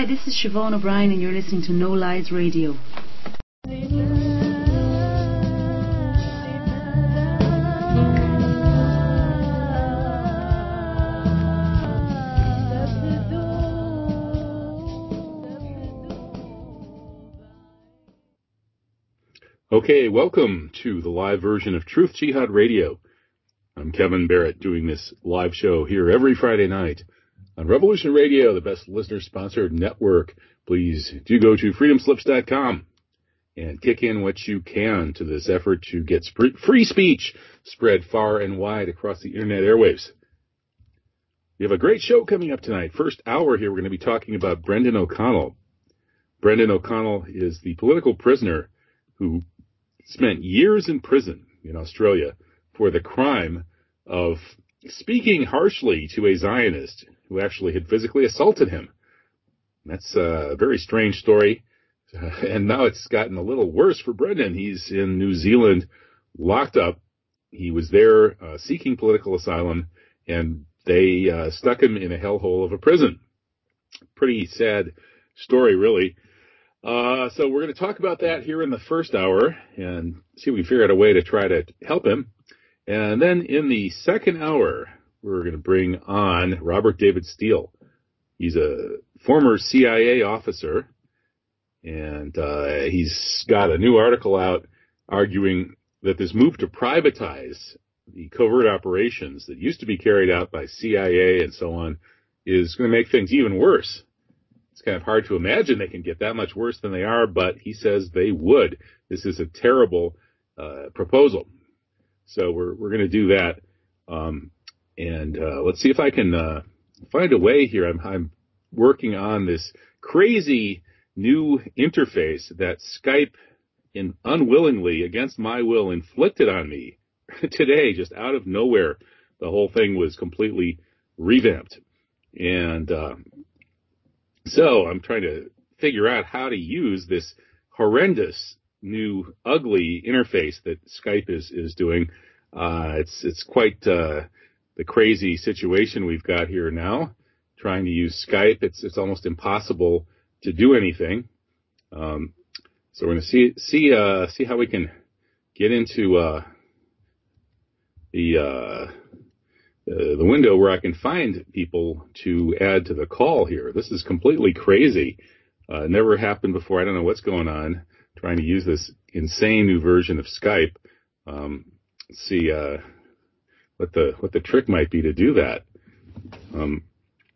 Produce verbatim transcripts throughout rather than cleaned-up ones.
Hi, this is Siobhan O'Brien, and you're listening to No Lies Radio. Okay, welcome to the live version of Truth Jihad Radio. I'm Kevin Barrett doing this live show here every Friday night on Revolution Radio, the best listener-sponsored network. Please do go to freedom slips dot com and kick in what you can to this effort to get sp- free speech spread far and wide across the internet airwaves. We have a great show coming up tonight. First hour here, we're going to be talking about Brendan O'Connell. Brendan O'Connell is the political prisoner who spent years in prison in Australia for the crime of speaking harshly to a Zionist who actually had physically assaulted him. That's a very strange story. Uh, and now it's gotten a little worse for Brendan. He's in New Zealand, locked up. He was there uh, seeking political asylum, and they uh, stuck him in a hellhole of a prison. Pretty sad story, really. Uh, so we're going to talk about that here in the first hour and see if we can figure out a way to try to help him. And then in the second hour, we're going to bring on Robert David Steele. He's a former C I A officer, and uh, he's got a new article out arguing that this move to privatize the covert operations that used to be carried out by C I A and so on is going to make things even worse. It's kind of hard to imagine they can get that much worse than they are, but he says they would. This is a terrible uh, proposal. So we're we're going to do that, um, and uh, let's see if I can uh, find a way here. I'm, I'm working on this crazy new interface that Skype, in unwillingly, against my will, inflicted on me today, just out of nowhere. The whole thing was completely revamped, and uh, so I'm trying to figure out how to use this horrendous new ugly interface that Skype is, is doing. Uh, it's, it's quite, uh, the crazy situation we've got here now. Trying to use Skype, it's, it's almost impossible to do anything. Um, so we're going to see, see, uh, see how we can get into, uh, the, uh, Uh, the window where I can find people to add to the call here. This is completely crazy. Uh, never happened before. I don't know what's going on. Trying to use this insane new version of Skype. Um, let's see uh, what the what the trick might be to do that. Um,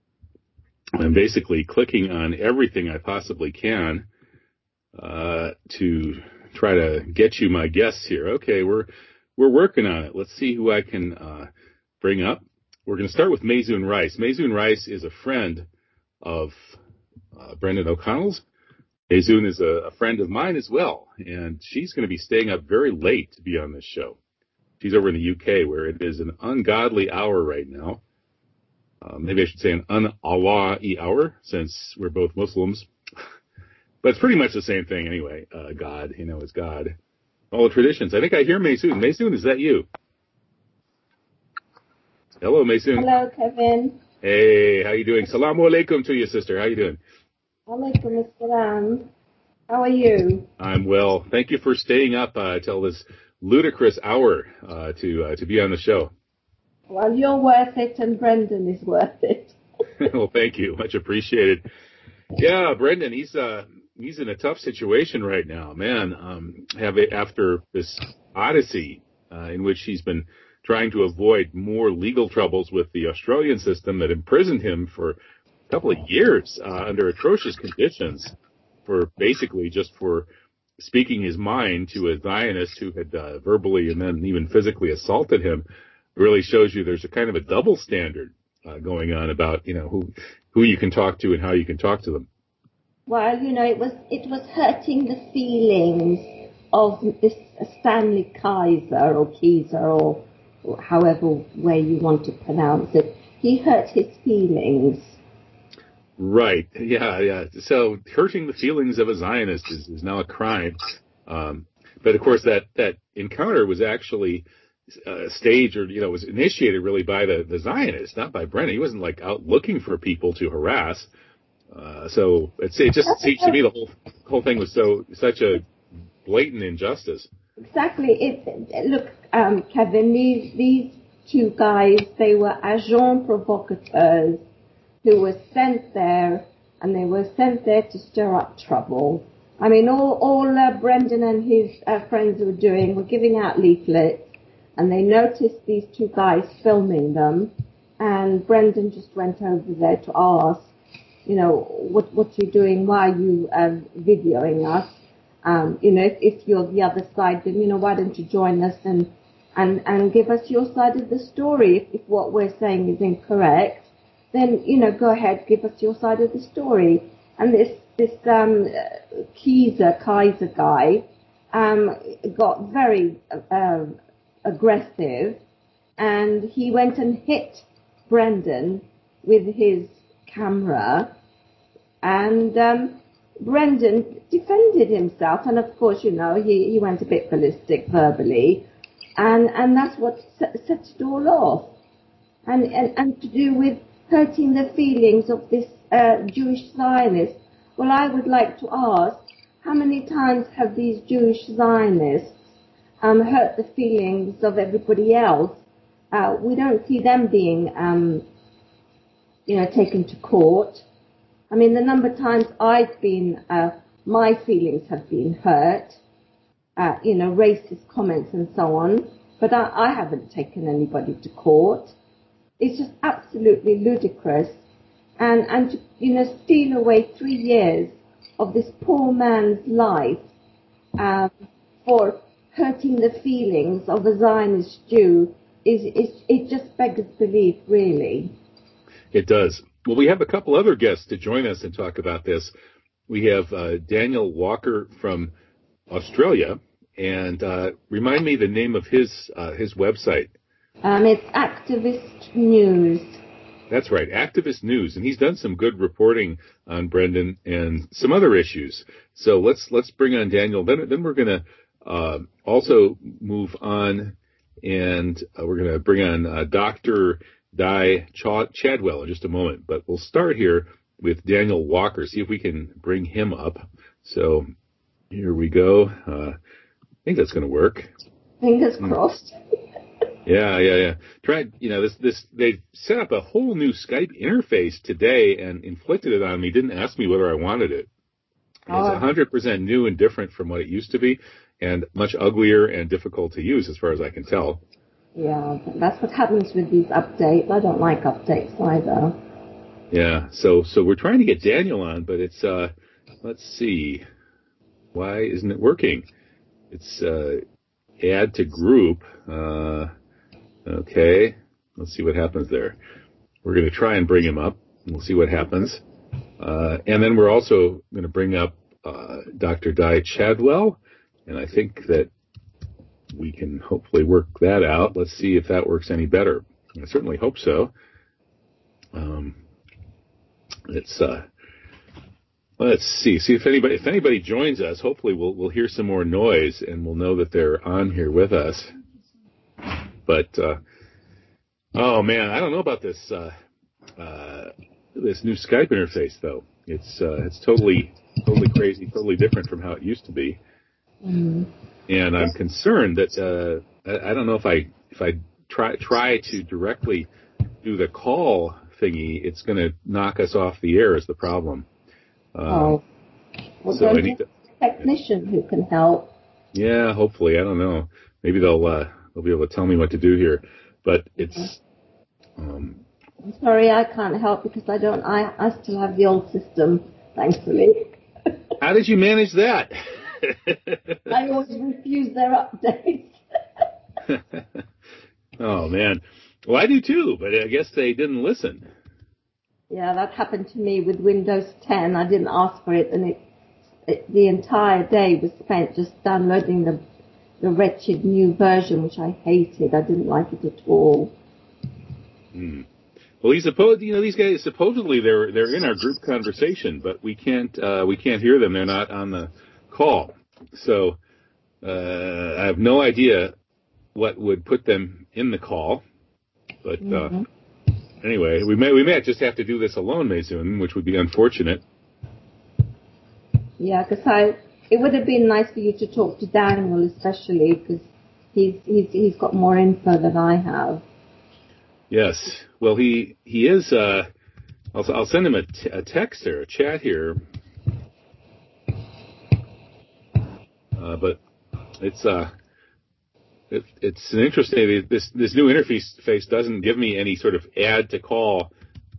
I'm basically clicking on everything I possibly can uh, to try to get you my guests here. Okay, we're we're working on it. Let's see who I can uh, bring up. We're going to start with Maysoon Rice. Maysoon Rice is a friend of uh, Brendan O'Connell's. Maysoon is a, a friend of mine as well, and she's going to be staying up very late to be on this show. She's over in the U K, where it is an ungodly hour right now. Uh, maybe I should say an un-Allah-y hour, since we're both Muslims. But it's pretty much the same thing anyway. Uh, God, you know, is God. All the traditions. I think I hear Maysoon. Maysoon, is that you? Hello, Maysoon. Hello, Kevin. Hey, how you doing? Salamu alaikum to you, sister. How you doing? Alaikum assalam. How are you? I'm well. Thank you for staying up uh, till this ludicrous hour uh, to uh, to be on the show. Well, you're worth it, and Brendan is worth it. Well, thank you. Much appreciated. Yeah, Brendan, he's uh he's in a tough situation right now, man. Um, have it after this odyssey uh, in which he's been trying to avoid more legal troubles with the Australian system that imprisoned him for a couple of years uh, under atrocious conditions, for basically just for speaking his mind to a Zionist who had uh, verbally and then even physically assaulted him. It really shows you there's a kind of a double standard uh, going on about, you know, who who you can talk to and how you can talk to them. Well, you know, it was it was hurting the feelings of this Stanley Kaiser or Kaiser or however way you want to pronounce it. He hurt his feelings. Right. Yeah, yeah. So hurting the feelings of a Zionist is, is now a crime. Um, but of course, that, that encounter was actually uh, staged, or, you know, was initiated really by the, the Zionists, not by Brennan. He wasn't like out looking for people to harass. Uh, so it's, it just seems to me the whole whole thing was so such a blatant injustice. Exactly. It, look, um, Kevin, these these two guys, they were agents provocateurs who were sent there, and they were sent there to stir up trouble. I mean, all all uh, Brendan and his uh, friends were doing were giving out leaflets, and they noticed these two guys filming them, and Brendan just went over there to ask, you know, what what you're doing, why are you uh, videoing us? Um, you know, if, if you're the other side, then, you know, why don't you join us and, and, and give us your side of the story? If, if what we're saying is incorrect, then, you know, go ahead, give us your side of the story. And this, this, um, Kaiser, Kaiser guy, um, got very, uh, aggressive, and he went and hit Brendan with his camera, and, um, Brendan defended himself, and of course, you know, he, he went a bit ballistic verbally, and, and that's what set, set it all off. And, and, and to do with hurting the feelings of this uh, Jewish Zionist. Well, I would like to ask, how many times have these Jewish Zionists um, hurt the feelings of everybody else? Uh, we don't see them being, um, you know, taken to court. I mean, the number of times I've been, uh, my feelings have been hurt, uh, you know, racist comments and so on, but I, I haven't taken anybody to court. It's just absolutely ludicrous. And, and to, you know, steal away three years of this poor man's life, um, for hurting the feelings of a Zionist Jew is, is, it just beggars belief, really. It does. Well, we have a couple other guests to join us and talk about this. We have uh, Daniel Walker from Australia, and uh, remind me the name of his uh, his website. Um, it's Activist News. That's right, Activist News, and he's done some good reporting on Brendan and some other issues. So let's let's bring on Daniel. Then then we're going to uh, also move on, and uh, we're going to bring on uh, Doctor Di Chadwell in just a moment. But we'll start here with Daniel Walker, see if we can bring him up. So here we go. Uh, I think that's going to work. Fingers crossed. Yeah, yeah, yeah. Try, you know, this, this, they set up a whole new Skype interface today and inflicted it on me. Didn't ask me whether I wanted it. It's one hundred percent new and different from what it used to be, and much uglier and difficult to use as far as I can tell. Yeah, that's what happens with these updates. I don't like updates either. Yeah, so, so we're trying to get Daniel on, but it's, uh, let's see. Why isn't it working? It's, uh, add to group. Uh, okay. Let's see what happens there. We're going to try and bring him up. We'll see what happens. Uh, and then we're also going to bring up, uh, Doctor Di Chadwell. And I think that we can hopefully work that out. Let's see if that works any better. I certainly hope so. Um, it's, uh, let's see, see if anybody, if anybody joins us, hopefully we'll, we'll hear some more noise and we'll know that they're on here with us. But, uh, oh man, I don't know about this, uh, uh, this new Skype interface though. It's, uh, it's totally, totally crazy, totally different from how it used to be. Mm-hmm. And I'm concerned that, uh, I, I don't know if I, if I try, try to directly do the call thingy, it's going to knock us off the air is the problem. Um, oh, well, so don't I need you to, have a technician who can help? Yeah, hopefully. I don't know. Maybe they'll, uh, they'll be able to tell me what to do here, but it's, um, I'm sorry, I can't help because I don't, I, I still have the old system, thankfully. How did you manage that? I always refuse their updates. Oh, man. Well, I do too, but I guess they didn't listen. Yeah, that happened to me with Windows ten. I didn't ask for it, and it, it the entire day was spent just downloading the the wretched new version, which I hated. I didn't like it at all. Hmm. Well, he's supposed, you know, these guys supposedly they're they're in our group conversation, but we can't uh, we can't hear them. They're not on the call, so uh, I have no idea what would put them in the call. But uh, Mm-hmm. anyway, we may we may just have to do this alone, Maysoon, which would be unfortunate. Yeah, because I it would have been nice for you to talk to Daniel, especially because he's he's he's got more info than I have. Yes. Well, he he is. Uh, I'll I'll send him a, t- a text or a chat here. Uh, but it's uh it, it's an interesting. This this new interface face doesn't give me any sort of add to call.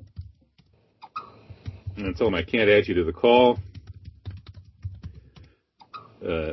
And I told him I can't add you to the call. Uh,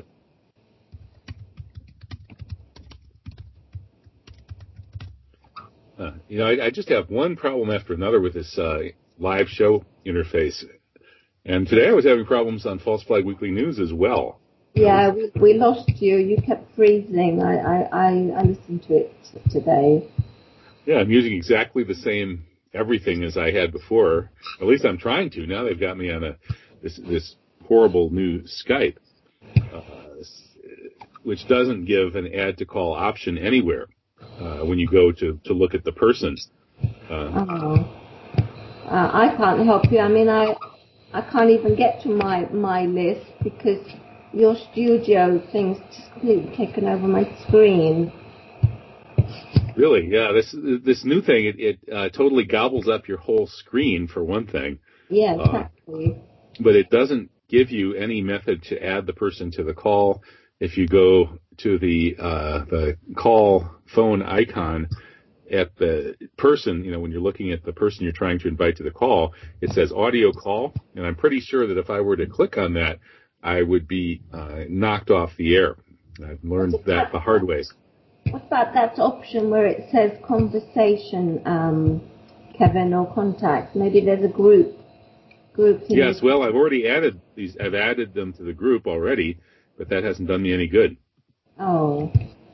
uh, you know, I, I just have one problem after another with this uh, live show interface. And today I was having problems on False Flag Weekly News as well. Yeah, we, we lost you. You kept freezing. I, I, I, I listened to it today. Yeah, I'm using exactly the same everything as I had before. At least I'm trying to. Now they've got me on a this this horrible new Skype, uh, which doesn't give an add to call option anywhere uh, when you go to, to look at the person. Uh, oh. Uh, I can't help you. I mean, I I can't even get to my, my list because your studio thing's just completely taken over my screen. Really? Yeah. This this new thing, it, it uh, totally gobbles up your whole screen for one thing. Yeah, exactly. Uh, but it doesn't give you any method to add the person to the call. If you go to the uh, the call phone icon at the person, you know, when you're looking at the person you're trying to invite to the call, it says audio call. And I'm pretty sure that if I were to click on that, I would be uh, knocked off the air. I've learned that the hard way. What about that option where it says conversation, um, Kevin, or contact? Maybe there's a group. group Yes, well, I've already added these. I've added them to the group already, but that hasn't done me any good. Oh.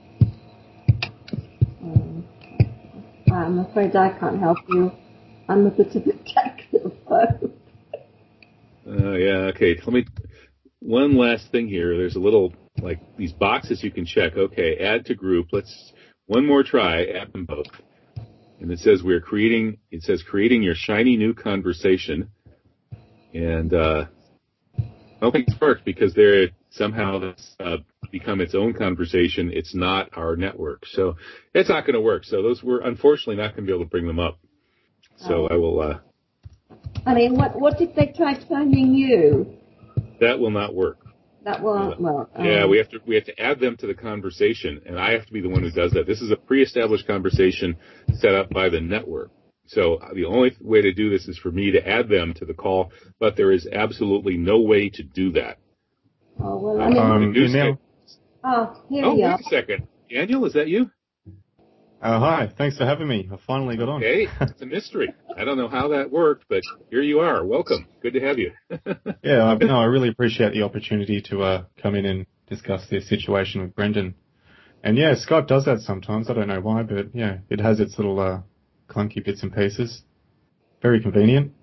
Um, I'm afraid I can't help you. I'm a bit of a technophobe. Uh, yeah, okay. Let me. One last thing here. There's a little like these boxes you can check. Okay, add to group. Let's one more try. Add them both. And it says we're creating. It says creating your shiny new conversation. And uh, I don't think it's worked because they're somehow that's uh, become its own conversation. It's not our network, so it's not going to work. So those we're unfortunately not going to be able to bring them up. So oh. I will. Uh, I mean, what what if they tried phoning you? That will not work. That won't. Well, um, yeah, we have to we have to add them to the conversation, and I have to be the one who does that. This is a pre-established conversation set up by the network. So the only way to do this is for me to add them to the call, but there is absolutely no way to do that. Oh well, I mean, um, the Neil. Oh, here oh, we wait are. a second, Daniel, is that you? Uh, hi, thanks for having me. I finally got on. Okay, it's a mystery. I don't know how that worked, but here you are. Welcome. Good to have you. yeah, I, no, I really appreciate the opportunity to uh, come in and discuss this situation with Brendan. And yeah, Skype does that sometimes. I don't know why, but yeah, it has its little uh, clunky bits and pieces. Very convenient.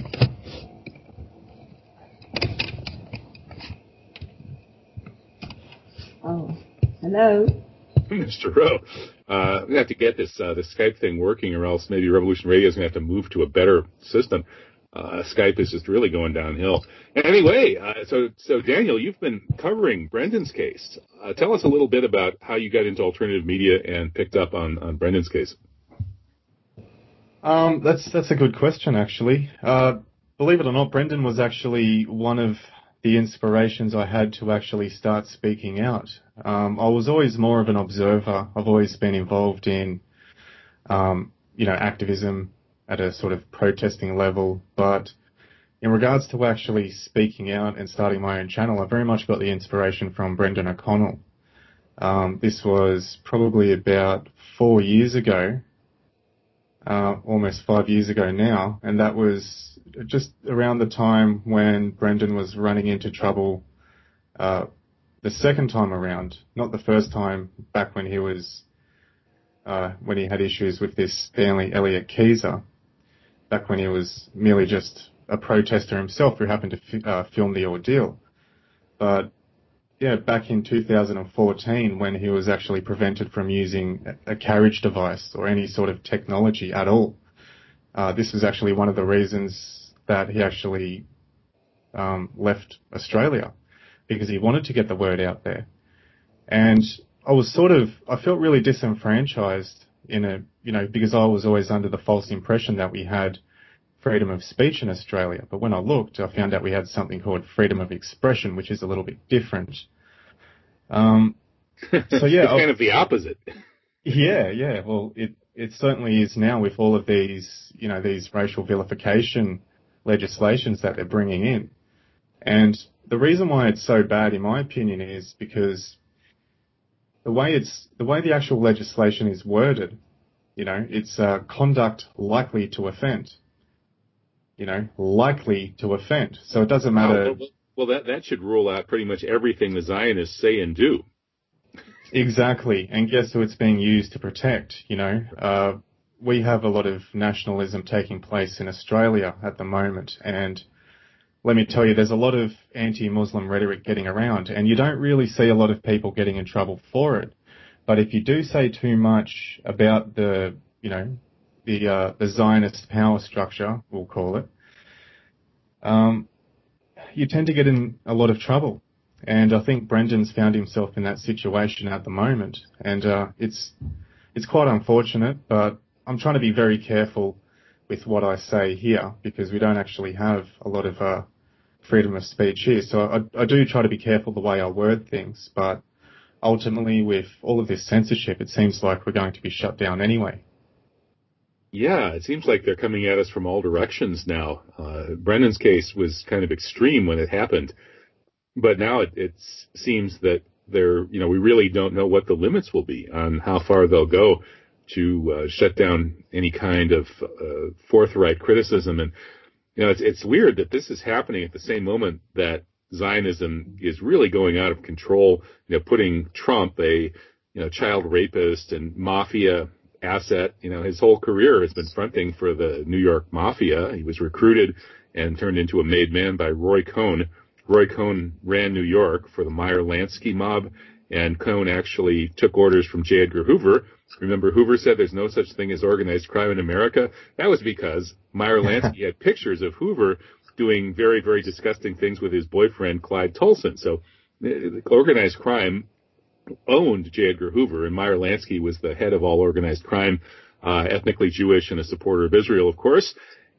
Oh, hello. Mister Rowe, uh, we have to get this uh, this Skype thing working, or else maybe Revolution Radio is going to have to move to a better system. Uh, Skype is just really going downhill. Anyway, uh, so so Daniel, you've been covering Brendan's case. Uh, tell us a little bit about how you got into alternative media and picked up on, on Brendan's case. Um, that's that's a good question, actually. Uh, believe it or not, Brendan was actually one of the inspirations I had to actually start speaking out. Um, I was always more of an observer. I've always been involved in, um, you know, activism at a sort of protesting level. But in regards to actually speaking out and starting my own channel, I very much got the inspiration from Brendan O'Connell. Um, this was probably about four years ago. Uh, almost five years ago now, and that was just around the time when Brendan was running into trouble uh, the second time around, not the first time back when he was uh, when he had issues with this Stanley Elliott Keyser, back when he was merely just a protester himself who happened to f- uh, film the ordeal. But yeah, back in two thousand fourteen, when he was actually prevented from using a carriage device or any sort of technology at all, Uh, this was actually one of the reasons that he actually um, left Australia, because he wanted to get the word out there. And I was sort of, I felt really disenfranchised in a, you know, because I was always under the false impression that we had freedom of speech in Australia. But when I looked, I found out we had something called freedom of expression, which is a little bit different. Um, so yeah, it's kind of the opposite. Yeah, yeah. Well, it it certainly is now with all of these, you know, these racial vilification legislations that they're bringing in. And the reason why it's so bad, in my opinion, is because the way it's the way the actual legislation is worded, you know, it's uh, conduct likely to offend. You know, likely to offend. So it doesn't matter. Wow, well, well, that that should rule out pretty much everything the Zionists say and do. Exactly. And guess who it's being used to protect, you know? Uh, we have a lot of nationalism taking place in Australia at the moment. And let me tell you, there's a lot of anti-Muslim rhetoric getting around. And you don't really see a lot of people getting in trouble for it. But if you do say too much about the, you know, the, uh, the Zionist power structure, we'll call it, um, you tend to get in a lot of trouble. And I think Brendan's found himself in that situation at the moment. And uh, it's it's quite unfortunate, but I'm trying to be very careful with what I say here, because we don't actually have a lot of uh, freedom of speech here. So I, I do try to be careful the way I word things, but ultimately with all of this censorship, it seems like we're going to be shut down anyway. Yeah, it seems like they're coming at us from all directions now. Uh, Brendan's case was kind of extreme when it happened. But now it, it seems that they're, you know, we really don't know what the limits will be on how far they'll go to uh, shut down any kind of uh, forthright criticism. And, you know, it's, it's weird that this is happening at the same moment that Zionism is really going out of control, you know, putting Trump, a, you know, child rapist and mafia asset, you know, his whole career has been fronting for the New York Mafia. He was recruited and turned into a made man by Roy Cohn. Roy Cohn ran New York for the Meyer Lansky mob, and Cohn actually took orders from J. Edgar Hoover. Remember, Hoover said there's no such thing as organized crime in America? That was because Meyer Lansky had pictures of Hoover doing very, very disgusting things with his boyfriend, Clyde Tolson. So organized crime owned J. Edgar Hoover, and Meyer Lansky was the head of all organized crime, uh, ethnically Jewish and a supporter of Israel, of course.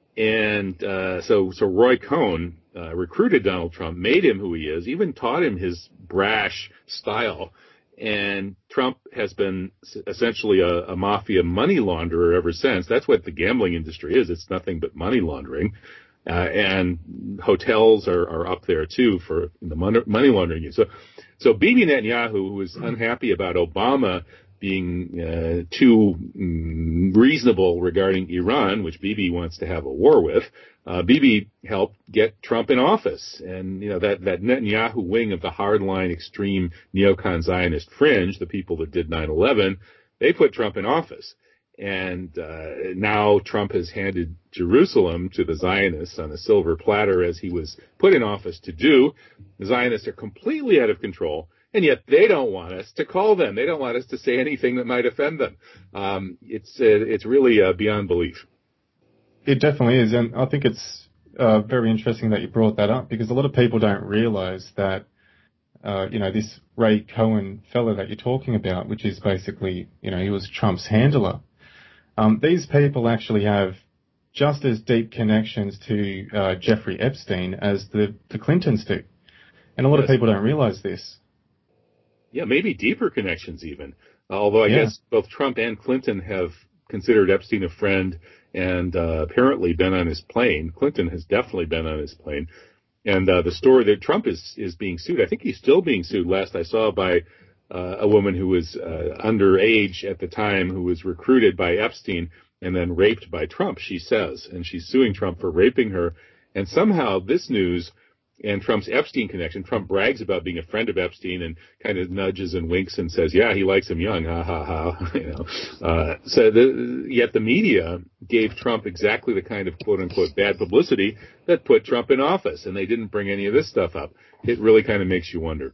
And uh, so, so Roy Cohn uh, recruited Donald Trump, made him who he is, even taught him his brash style. And Trump has been essentially a, a mafia money launderer ever since. That's what the gambling industry is. It's nothing but money laundering. Uh, and hotels are, are up there, too, for the money, money laundering. So, so Bibi Netanyahu, who was unhappy about Obama being uh, too mm, reasonable regarding Iran, which Bibi wants to have a war with, uh, Bibi helped get Trump in office. And, you know, that, that Netanyahu wing of the hardline extreme neocon Zionist fringe, the people that did nine eleven, they put Trump in office. And uh, now Trump has handed Jerusalem to the Zionists on a silver platter, as he was put in office to do. The Zionists are completely out of control. And yet they don't want us to call them. They don't want us to say anything that might offend them. Um, it's uh, it's really uh, beyond belief. It definitely is. And I think it's uh, very interesting that you brought that up, because a lot of people don't realize that, uh, you know, this Ray Cohen fellow that you're talking about, which is basically, you know, he was Trump's handler. Um, these people actually have just as deep connections to uh, Jeffrey Epstein as the, the Clintons do. And a lot Yes. of people don't realize this. Yeah, maybe deeper connections even. Although I Yeah. guess both Trump and Clinton have considered Epstein a friend and uh, apparently been on his plane. Clinton has definitely been on his plane. And uh, the story that Trump is, is being sued, I think he's still being sued, last I saw, by uh, a woman who was uh, underage at the time, who was recruited by Epstein and then raped by Trump, she says. And she's suing Trump for raping her. And somehow this news and Trump's Epstein connection, Trump brags about being a friend of Epstein and kind of nudges and winks and says, yeah, he likes him young, ha, ha, ha. You know, uh, so the, yet the media gave Trump exactly the kind of quote-unquote bad publicity that put Trump in office, and they didn't bring any of this stuff up. It really kind of makes you wonder.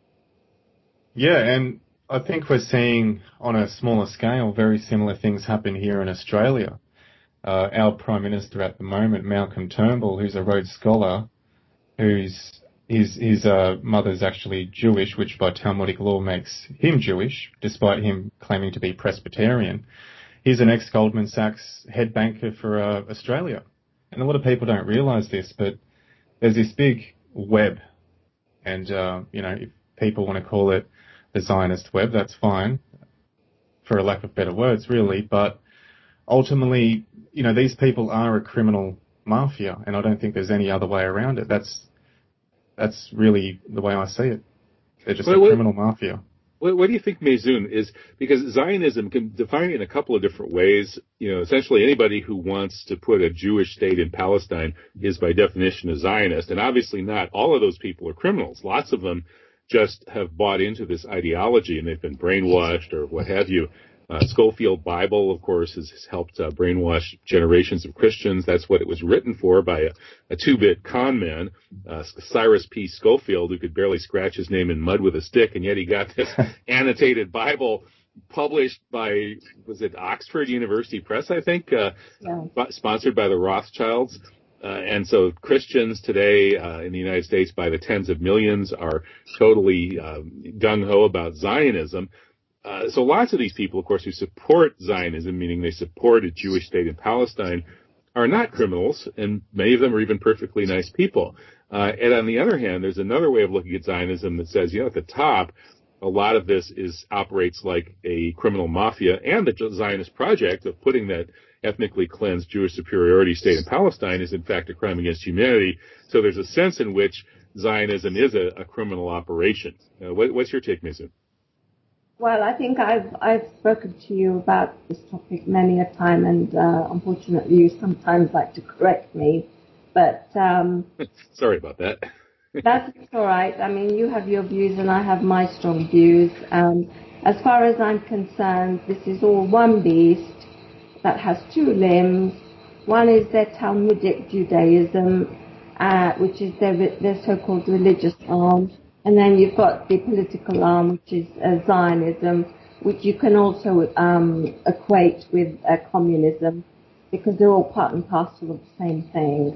Yeah, and I think we're seeing on a smaller scale very similar things happen here in Australia. uh, our Prime Minister at the moment, Malcolm Turnbull, who's a Rhodes Scholar, whose his, his uh, mother's actually Jewish, which by Talmudic law makes him Jewish, despite him claiming to be Presbyterian. He's an ex-Goldman Sachs head banker for uh, Australia. And a lot of people don't realise this, but there's this big web, and, uh, you know, if people want to call it the Zionist web, that's fine, for a lack of better words, really, but ultimately, you know, these people are a criminal mafia, and I don't think there's any other way around it. That's that's really the way I see it. They're just well, a what, criminal mafia. What, what do you think, Maysoon, is, because Zionism can define it in a couple of different ways. You know, essentially anybody who wants to put a Jewish state in Palestine is by definition a Zionist, and obviously not all of those people are criminals. Lots of them just have bought into this ideology and they've been brainwashed or what have you. Uh, Schofield Bible, of course, has, has helped uh, brainwash generations of Christians. That's what it was written for by a, a two-bit con man, uh, Cyrus P. Schofield, who could barely scratch his name in mud with a stick, and yet he got this annotated Bible published by, was it Oxford University Press, I think, uh, yeah. sponsored by the Rothschilds. Uh, and so Christians today uh, in the United States by the tens of millions are totally um, gung-ho about Zionism. Uh, so lots of these people, of course, who support Zionism, meaning they support a Jewish state in Palestine, are not criminals, and many of them are even perfectly nice people. Uh, and on the other hand, there's another way of looking at Zionism that says, you know, at the top, a lot of this is operates like a criminal mafia, and the Zionist project of putting that ethnically cleansed Jewish superiority state in Palestine is in fact a crime against humanity. So there's a sense in which Zionism is a, a criminal operation. Uh, what, what's your take, Maysoon? Well, I think I've I've spoken to you about this topic many a time, and uh, unfortunately, you sometimes like to correct me. But um, sorry about that. That's all right. I mean, you have your views, and I have my strong views. Um, as far as I'm concerned, this is all one beast that has two limbs. One is their Talmudic Judaism, uh, which is their their so-called religious arm. And then you've got the political arm, which is uh, Zionism, which you can also um, equate with uh, communism, because they're all part and parcel of the same thing.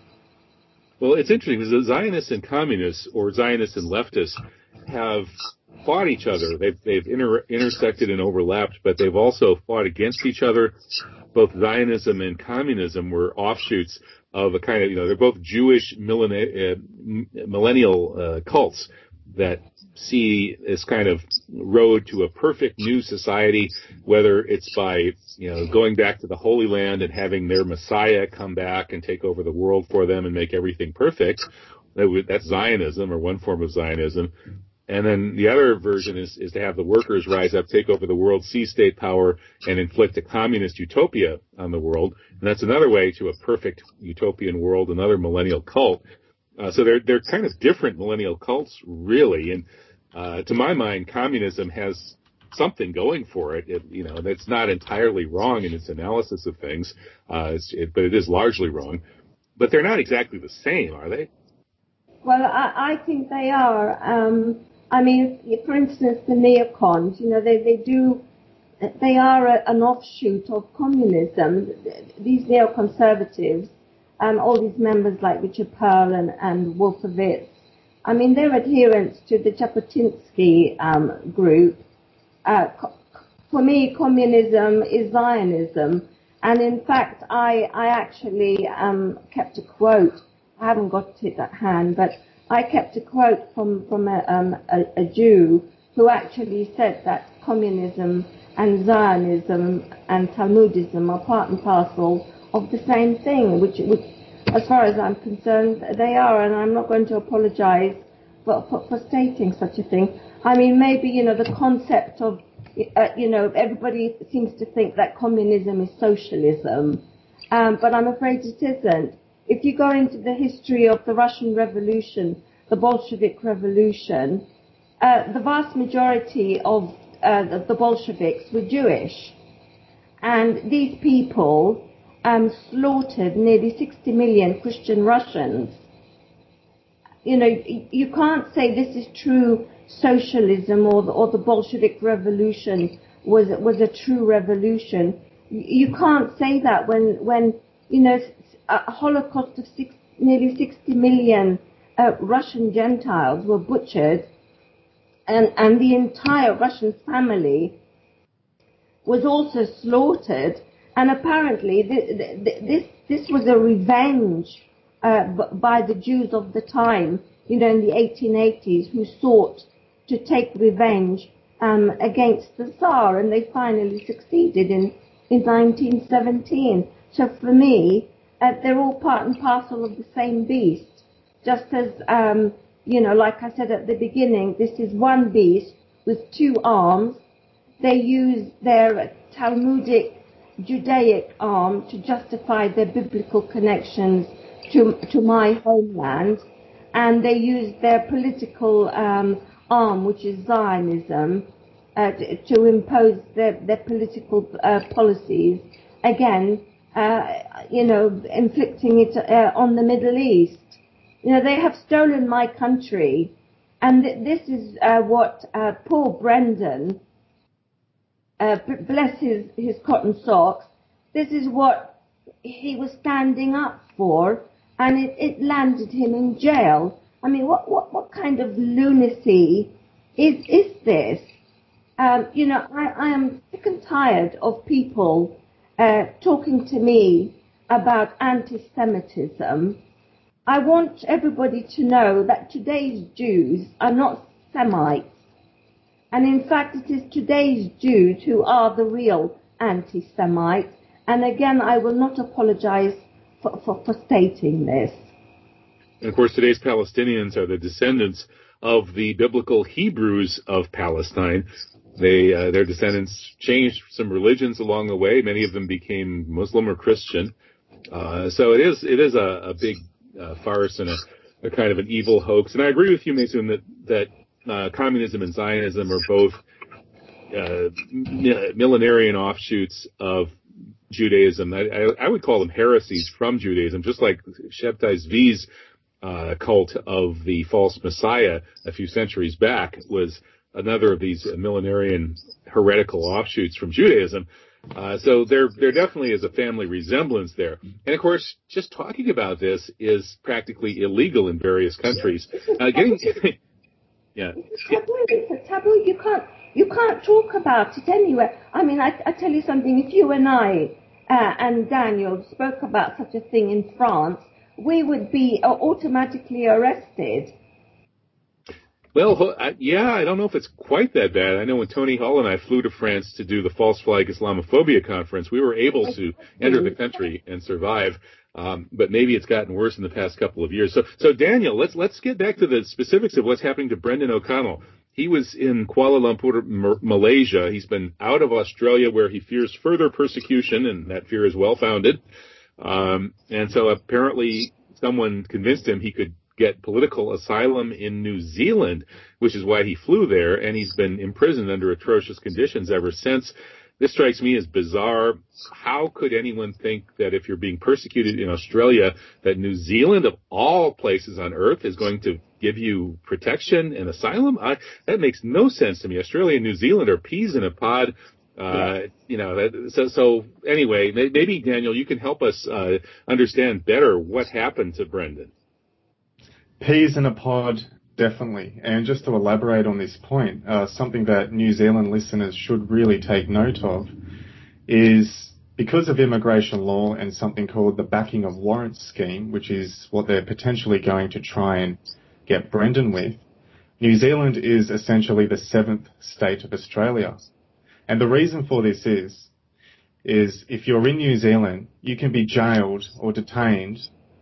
Well, it's interesting because the Zionists and communists, or Zionists and leftists, have fought each other. They've, they've inter- intersected and overlapped, but they've also fought against each other. Both Zionism and communism were offshoots of a kind of, you know, they're both Jewish millenni- uh, millennial uh, cults that see this kind of road to a perfect new society, whether it's by, you know, going back to the Holy Land and having their Messiah come back and take over the world for them and make everything perfect. That would, that's Zionism, or one form of Zionism. And then the other version is, is to have the workers rise up, take over the world, seize state power, and inflict a communist utopia on the world. And that's another way to a perfect utopian world, another millennial cult. Uh, so they're they're kind of different millennial cults, really. And uh, to my mind, communism has something going for it. It you know, that's not entirely wrong in its analysis of things, uh, it's, it, but it is largely wrong. But they're not exactly the same, are they? Well, I, I think they are. Um, I mean, for instance, the neocons, you know, they, they do, they are a, an offshoot of communism. These neoconservatives, um, all these members like Richard Perle and, and Wolfowitz, I mean, they're adherents to the Jabotinsky um, group. Uh, co- for me, communism is Zionism. And in fact, I, I actually um, kept a quote. I haven't got it at hand, but I kept a quote from, from a, um, a, a Jew who actually said that communism and Zionism and Talmudism are part and parcel of the same thing, which, which as far as I'm concerned, they are, and I'm not going to apologize for, for, for stating such a thing. I mean, maybe, you know, the concept of, uh, you know, everybody seems to think that communism is socialism, um, but I'm afraid it isn't. If you go into the history of the Russian Revolution, the Bolshevik Revolution, uh, the vast majority of uh, the, the Bolsheviks were Jewish. And these people um, slaughtered nearly sixty million Christian Russians. You know, you can't say this is true socialism, or the, or the Bolshevik Revolution was, was a true revolution. You can't say that when, when you know, a holocaust of six, nearly sixty million uh, Russian Gentiles were butchered, and, and the entire Russian family was also slaughtered. And apparently this, this was a revenge uh, by the Jews of the time, you know, in the eighteen eighties, who sought to take revenge um, against the Tsar, and they finally succeeded in, in nineteen seventeen. So for me, uh, they're all part and parcel of the same beast. Just as, um, you know, like I said at the beginning, this is one beast with two arms. They use their Talmudic Judaic arm to justify their biblical connections to, to my homeland, and they use their political um, arm, which is Zionism, uh, to, to impose their, their political uh, policies, again, uh, you know, inflicting it uh, on the Middle East. You know, they have stolen my country, and th- this is uh, what uh, poor Brendan, uh, bless his, his cotton socks, this is what he was standing up for, and it, it landed him in jail. I mean, what, what, what kind of lunacy is, is this? Um, you know, I, I am sick and tired of people uh, talking to me about anti-Semitism. I want everybody to know that today's Jews are not Semites. And in fact, it is today's Jews who are the real anti-Semites. And again, I will not apologize for, for, for stating this. And of course, today's Palestinians are the descendants of the biblical Hebrews of Palestine. They, uh, their descendants changed some religions along the way. Many of them became Muslim or Christian. Uh, so it is, it is a, a big uh, farce and a, a kind of an evil hoax. And I agree with you, Maysoon, that, that uh, communism and Zionism are both uh, millenarian offshoots of Judaism. I, I, I would call them heresies from Judaism, just like Shabtai Zvi's uh, cult of the false Messiah a few centuries back was another of these millenarian heretical offshoots from Judaism. Uh, so there, there definitely is a family resemblance there. And of course, just talking about this is practically illegal in various countries. Uh, getting, yeah. It's a taboo. It's a taboo. You can't, you can't talk about it anywhere. I mean, I, I tell you something. If you and I uh, and Daniel spoke about such a thing in France, we would be uh, automatically arrested. Well, yeah, I don't know if it's quite that bad. I know when Tony Hall and I flew to France to do the False Flag Islamophobia conference, we were able to enter the country and survive. Um, but maybe it's gotten worse in the past couple of years. So, so Daniel, let's let's get back to the specifics of what's happening to Brendan O'Connell. He was in Kuala Lumpur, M- Malaysia. He's been out of Australia, where he fears further persecution, and that fear is well founded. Um, and so apparently, someone convinced him he could get political asylum in New Zealand, which is why he flew there, and he's been imprisoned under atrocious conditions ever since. This strikes me as bizarre. How could anyone think that if you're being persecuted in Australia, that New Zealand, of all places on earth, is going to give you protection and asylum? I, that makes no sense to me. Australia and New Zealand are peas in a pod. Uh, yeah. You know, that, so, so anyway, maybe, Daniel, you can help us uh, understand better what happened to Brendan. Peas in a pod, definitely. And just to elaborate on this point, uh, something that New Zealand listeners should really take note of is because of immigration law and something called the backing of warrants scheme, which is what they're potentially going to try and get Brendan with, New Zealand is essentially the seventh state of Australia. And the reason for this is, is if you're in New Zealand, you can be jailed or detained,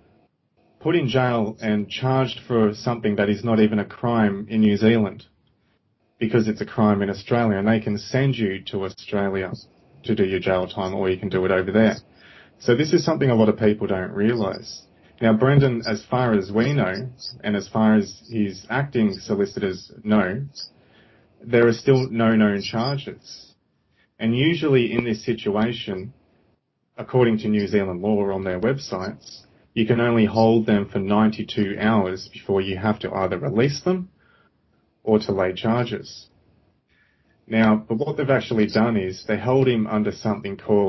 put in jail and charged for something that is not even a crime in New Zealand because it's a crime in Australia, and they can send you to Australia to do your jail time, or you can do it over there. So this is something a lot of people don't realise. Now, Brendan, as far as we know, and as far as his acting solicitors know, there are still no known charges. And usually in this situation, according to New Zealand law on their websites, you can only hold them for ninety-two hours before you have to either release them or to lay charges. Now, but what they've actually done is they held him under something called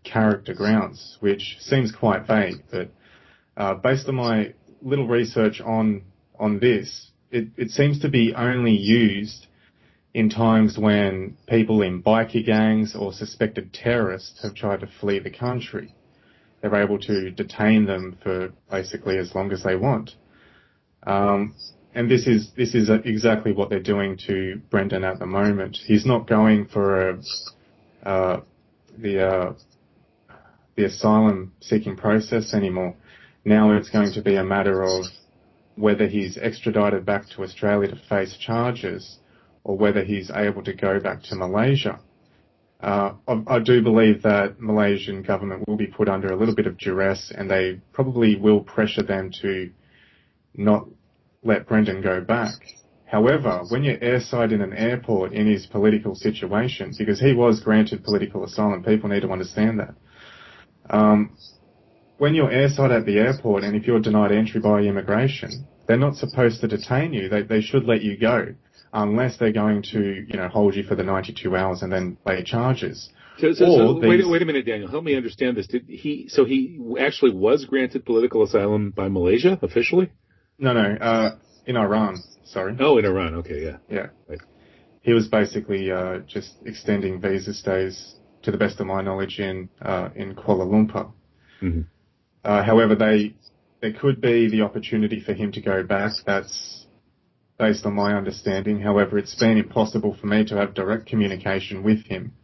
character grounds, which seems quite vague, but uh, based on my little research on on this, it, it seems to be only used in times when people in bikie gangs or suspected terrorists have tried to flee the country. They're able to detain them for basically as long as they want. Um, and this is this is exactly what they're doing to Brendan at the moment. He's not going for a, uh, the uh, the asylum seeking process anymore. Now it's going to be a matter of whether he's extradited back to Australia to face charges or whether he's able to go back to Malaysia. Uh, I, I do believe that Malaysian government will be put under a little bit of duress, and they probably will pressure them to not let Brendan go back. However, when you're airside in an airport in his political situation, because he was granted political asylum, people need to understand that. Um, when you're airside at the airport, and if you're denied entry by immigration, they're not supposed to detain you. They, they should let you go, unless they're going to, you know, hold you for the ninety-two hours and then lay charges. So, so, so wait, wait a minute, Daniel. Help me understand this. Did he? So he actually was granted political asylum by Malaysia officially? No, no. Uh, in Iran. Sorry. Oh, in Iran. Okay, yeah. Yeah. Right. He was basically uh, just extending visa stays, to the best of my knowledge, in uh, in Kuala Lumpur. Mm-hmm. Uh, however, they there could be the opportunity for him to go back. That's based on my understanding. However, it's been impossible for me to have direct communication with him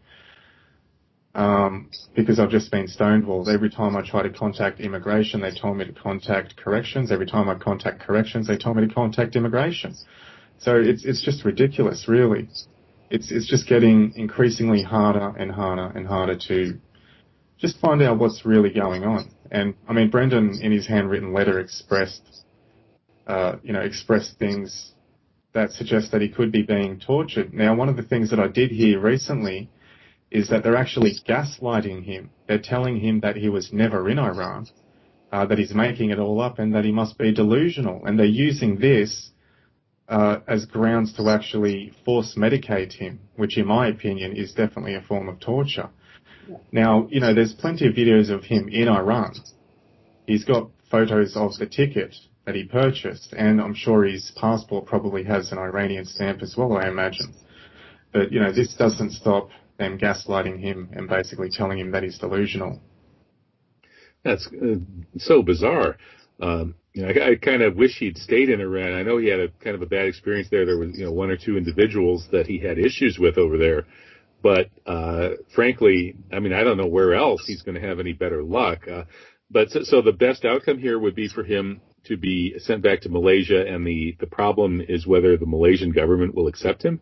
um, because I've just been stonewalled. Every time I try to contact immigration, they told me to contact corrections. Every time I contact corrections, they told me to contact immigration. So it's it's just ridiculous, really. It's it's just getting increasingly harder and harder and harder to just find out what's really going on. And I mean, Brendan, in his handwritten letter, expressed, uh, you know, expressed things that suggest that he could be being tortured. Now, one of the things that I did hear recently is that they're actually gaslighting him. They're telling him that he was never in Iran, uh, that he's making it all up, and that he must be delusional. And they're using this uh, as grounds to actually force medicate him, which, in my opinion, is definitely a form of torture. Now, you know, there's plenty of videos of him in Iran. He's got photos of the ticket that he purchased, and I'm sure his passport probably has an Iranian stamp as well, I imagine. But, you know, this doesn't stop them gaslighting him and basically telling him that he's delusional. That's uh, so bizarre. Um, you know, I, I kind of wish he'd stayed in Iran. I know he had a kind of a bad experience there. There was, you know, one or two individuals that he had issues with over there. But, uh, frankly, I mean, I don't know where else he's going to have any better luck. Uh, but so, so the best outcome here would be for him to be sent back to Malaysia, and the, the problem is whether the Malaysian government will accept him?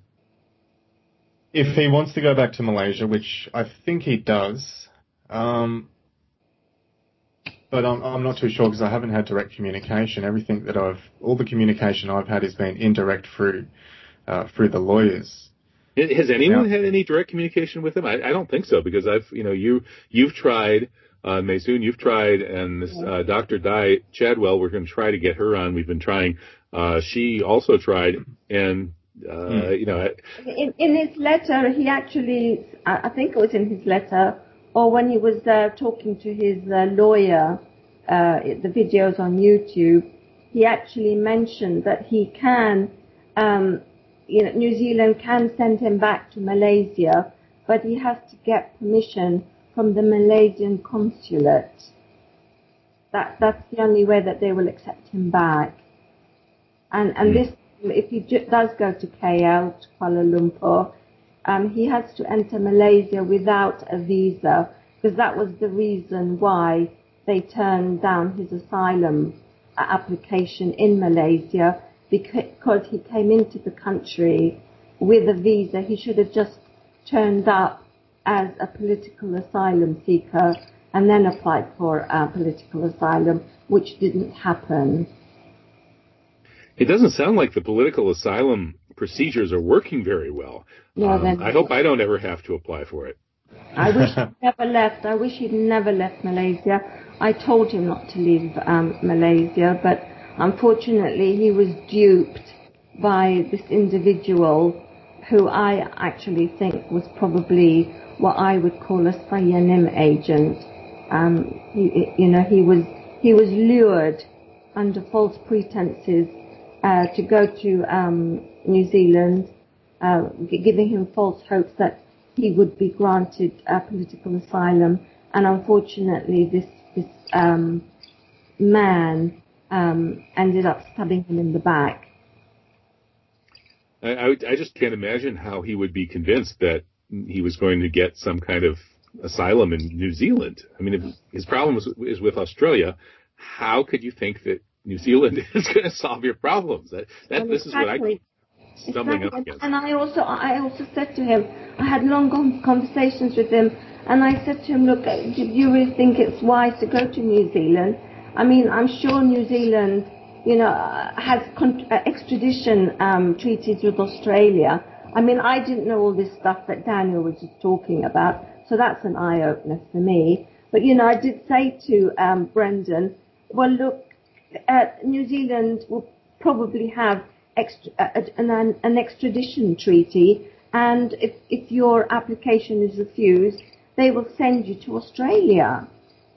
If he wants to go back to Malaysia, which I think he does, um, but I'm, I'm not too sure because I haven't had direct communication. Everything that I've, all the communication I've had has been indirect through, uh, through the lawyers. Has anyone had any direct communication with him? I, I don't think so, because I've, you know, you, you've tried, uh, Maysoon, you've tried, and this, uh, Doctor Di Chadwell, we're going to try to get her on. We've been trying. Uh, she also tried, and, uh, mm. you know. In, in his letter, he actually, I think it was in his letter, or when he was uh, talking to his uh, lawyer, uh, the videos on YouTube, he actually mentioned that he can, um, you know, New Zealand can send him back to Malaysia, but he has to get permission from the Malaysian consulate. That that's the only way that they will accept him back. And and this, if he ju- does go to K L, to Kuala Lumpur, um, he has to enter Malaysia without a visa, because that was the reason why they turned down his asylum application in Malaysia. Because he came into the country with a visa, he should have just turned up as a political asylum seeker and then applied for uh, political asylum, which didn't happen. It doesn't sound like the political asylum procedures are working very well. No, um, I hope I don't ever have to apply for it. I wish he'd never left. I wish he'd never left Malaysia. I told him not to leave um, Malaysia, but unfortunately, he was duped by this individual who I actually think was probably what I would call a Sayanim agent. Um, he, you know, he was he was lured under false pretenses uh, to go to um, New Zealand, uh, giving him false hopes that he would be granted uh, political asylum, and unfortunately, this this um, man um, ended up stabbing him in the back. I, I, I just can't imagine how he would be convinced that he was going to get some kind of asylum in New Zealand. I mean, if his problem is, is with Australia, how could you think that New Zealand is going to solve your problems? That, that Well, this exactly. is what I'm stumbling exactly. up against. And I also, I also said to him, I had long conversations with him, and I said to him, look, do you really think it's wise to go to New Zealand? I mean, I'm sure New Zealand, you know, has con- uh, extradition um, treaties with Australia. I mean, I didn't know all this stuff that Daniel was just talking about, so that's an eye-opener for me. But, you know, I did say to um, Brendan, well, look, uh, New Zealand will probably have extra, uh, an, an extradition treaty, and if, if your application is refused, they will send you to Australia.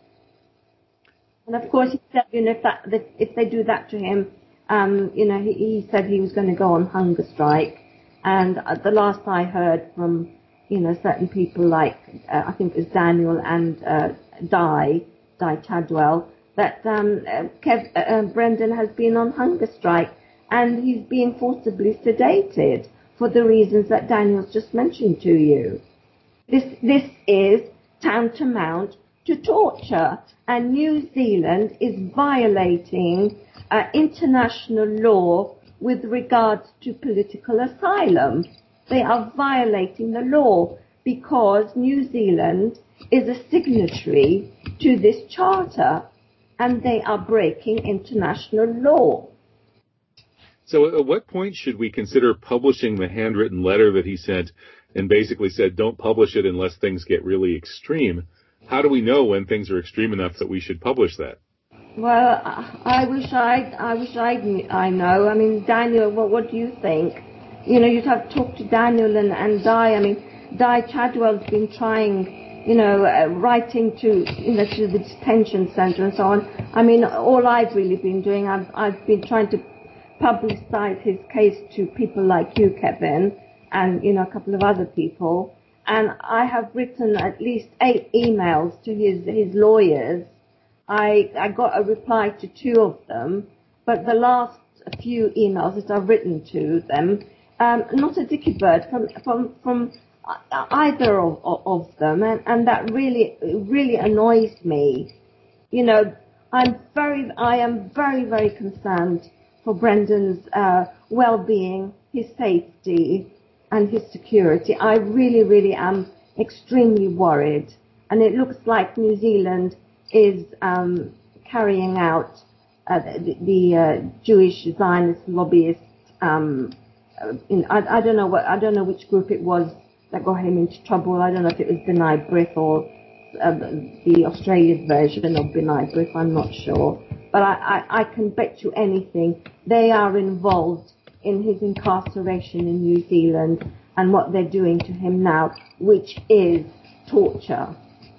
And of course, he said, you know, if, that, if they do that to him, um, you know, he, he said he was going to go on hunger strike. And uh, the last I heard from, you know, certain people like, uh, I think it was Daniel and uh, Di, Di Chadwell, that um, uh, Kev, uh, Brendan has been on hunger strike, and he's being forcibly sedated for the reasons that Daniel's just mentioned to you. This, this is tantamount to torture, and New Zealand is violating uh, international law with regards to political asylum. They are violating the law because New Zealand is a signatory to this charter, and they are breaking international law. So at what point should we consider publishing the handwritten letter that he sent and basically said, don't publish it unless things get really extreme? How do we know when things are extreme enough that we should publish that? Well, I wish I, I wish I, I know. I mean, Daniel, what, what do you think? You know, you'd have to talk to Daniel and, and Di. I mean, Di Chadwell's been trying, you know, uh, writing to, you know, to the detention centre and so on. I mean, all I've really been doing, I've, I've been trying to publicise his case to people like you, Kevin, and, you know, a couple of other people. And I have written at least eight emails to his, his lawyers. I, I got a reply to two of them, but the last few emails that I've written to them, um, not a dicky bird from, from, from either of, of them, and, and that really, really annoys me. You know, I'm very, I am very, very concerned for Brendan's uh, well-being, his safety, and his security. I really, really am extremely worried, and it looks like New Zealand is um, carrying out uh, the, the uh, Jewish Zionist lobbyist. Um, in, I, I don't know what I don't know which group it was that got him into trouble. I don't know if it was B'nai B'rith or uh, the Australian version of B'nai B'rith. I'm not sure, but I, I, I can bet you anything they are involved in his incarceration in New Zealand and what they're doing to him now, which is torture.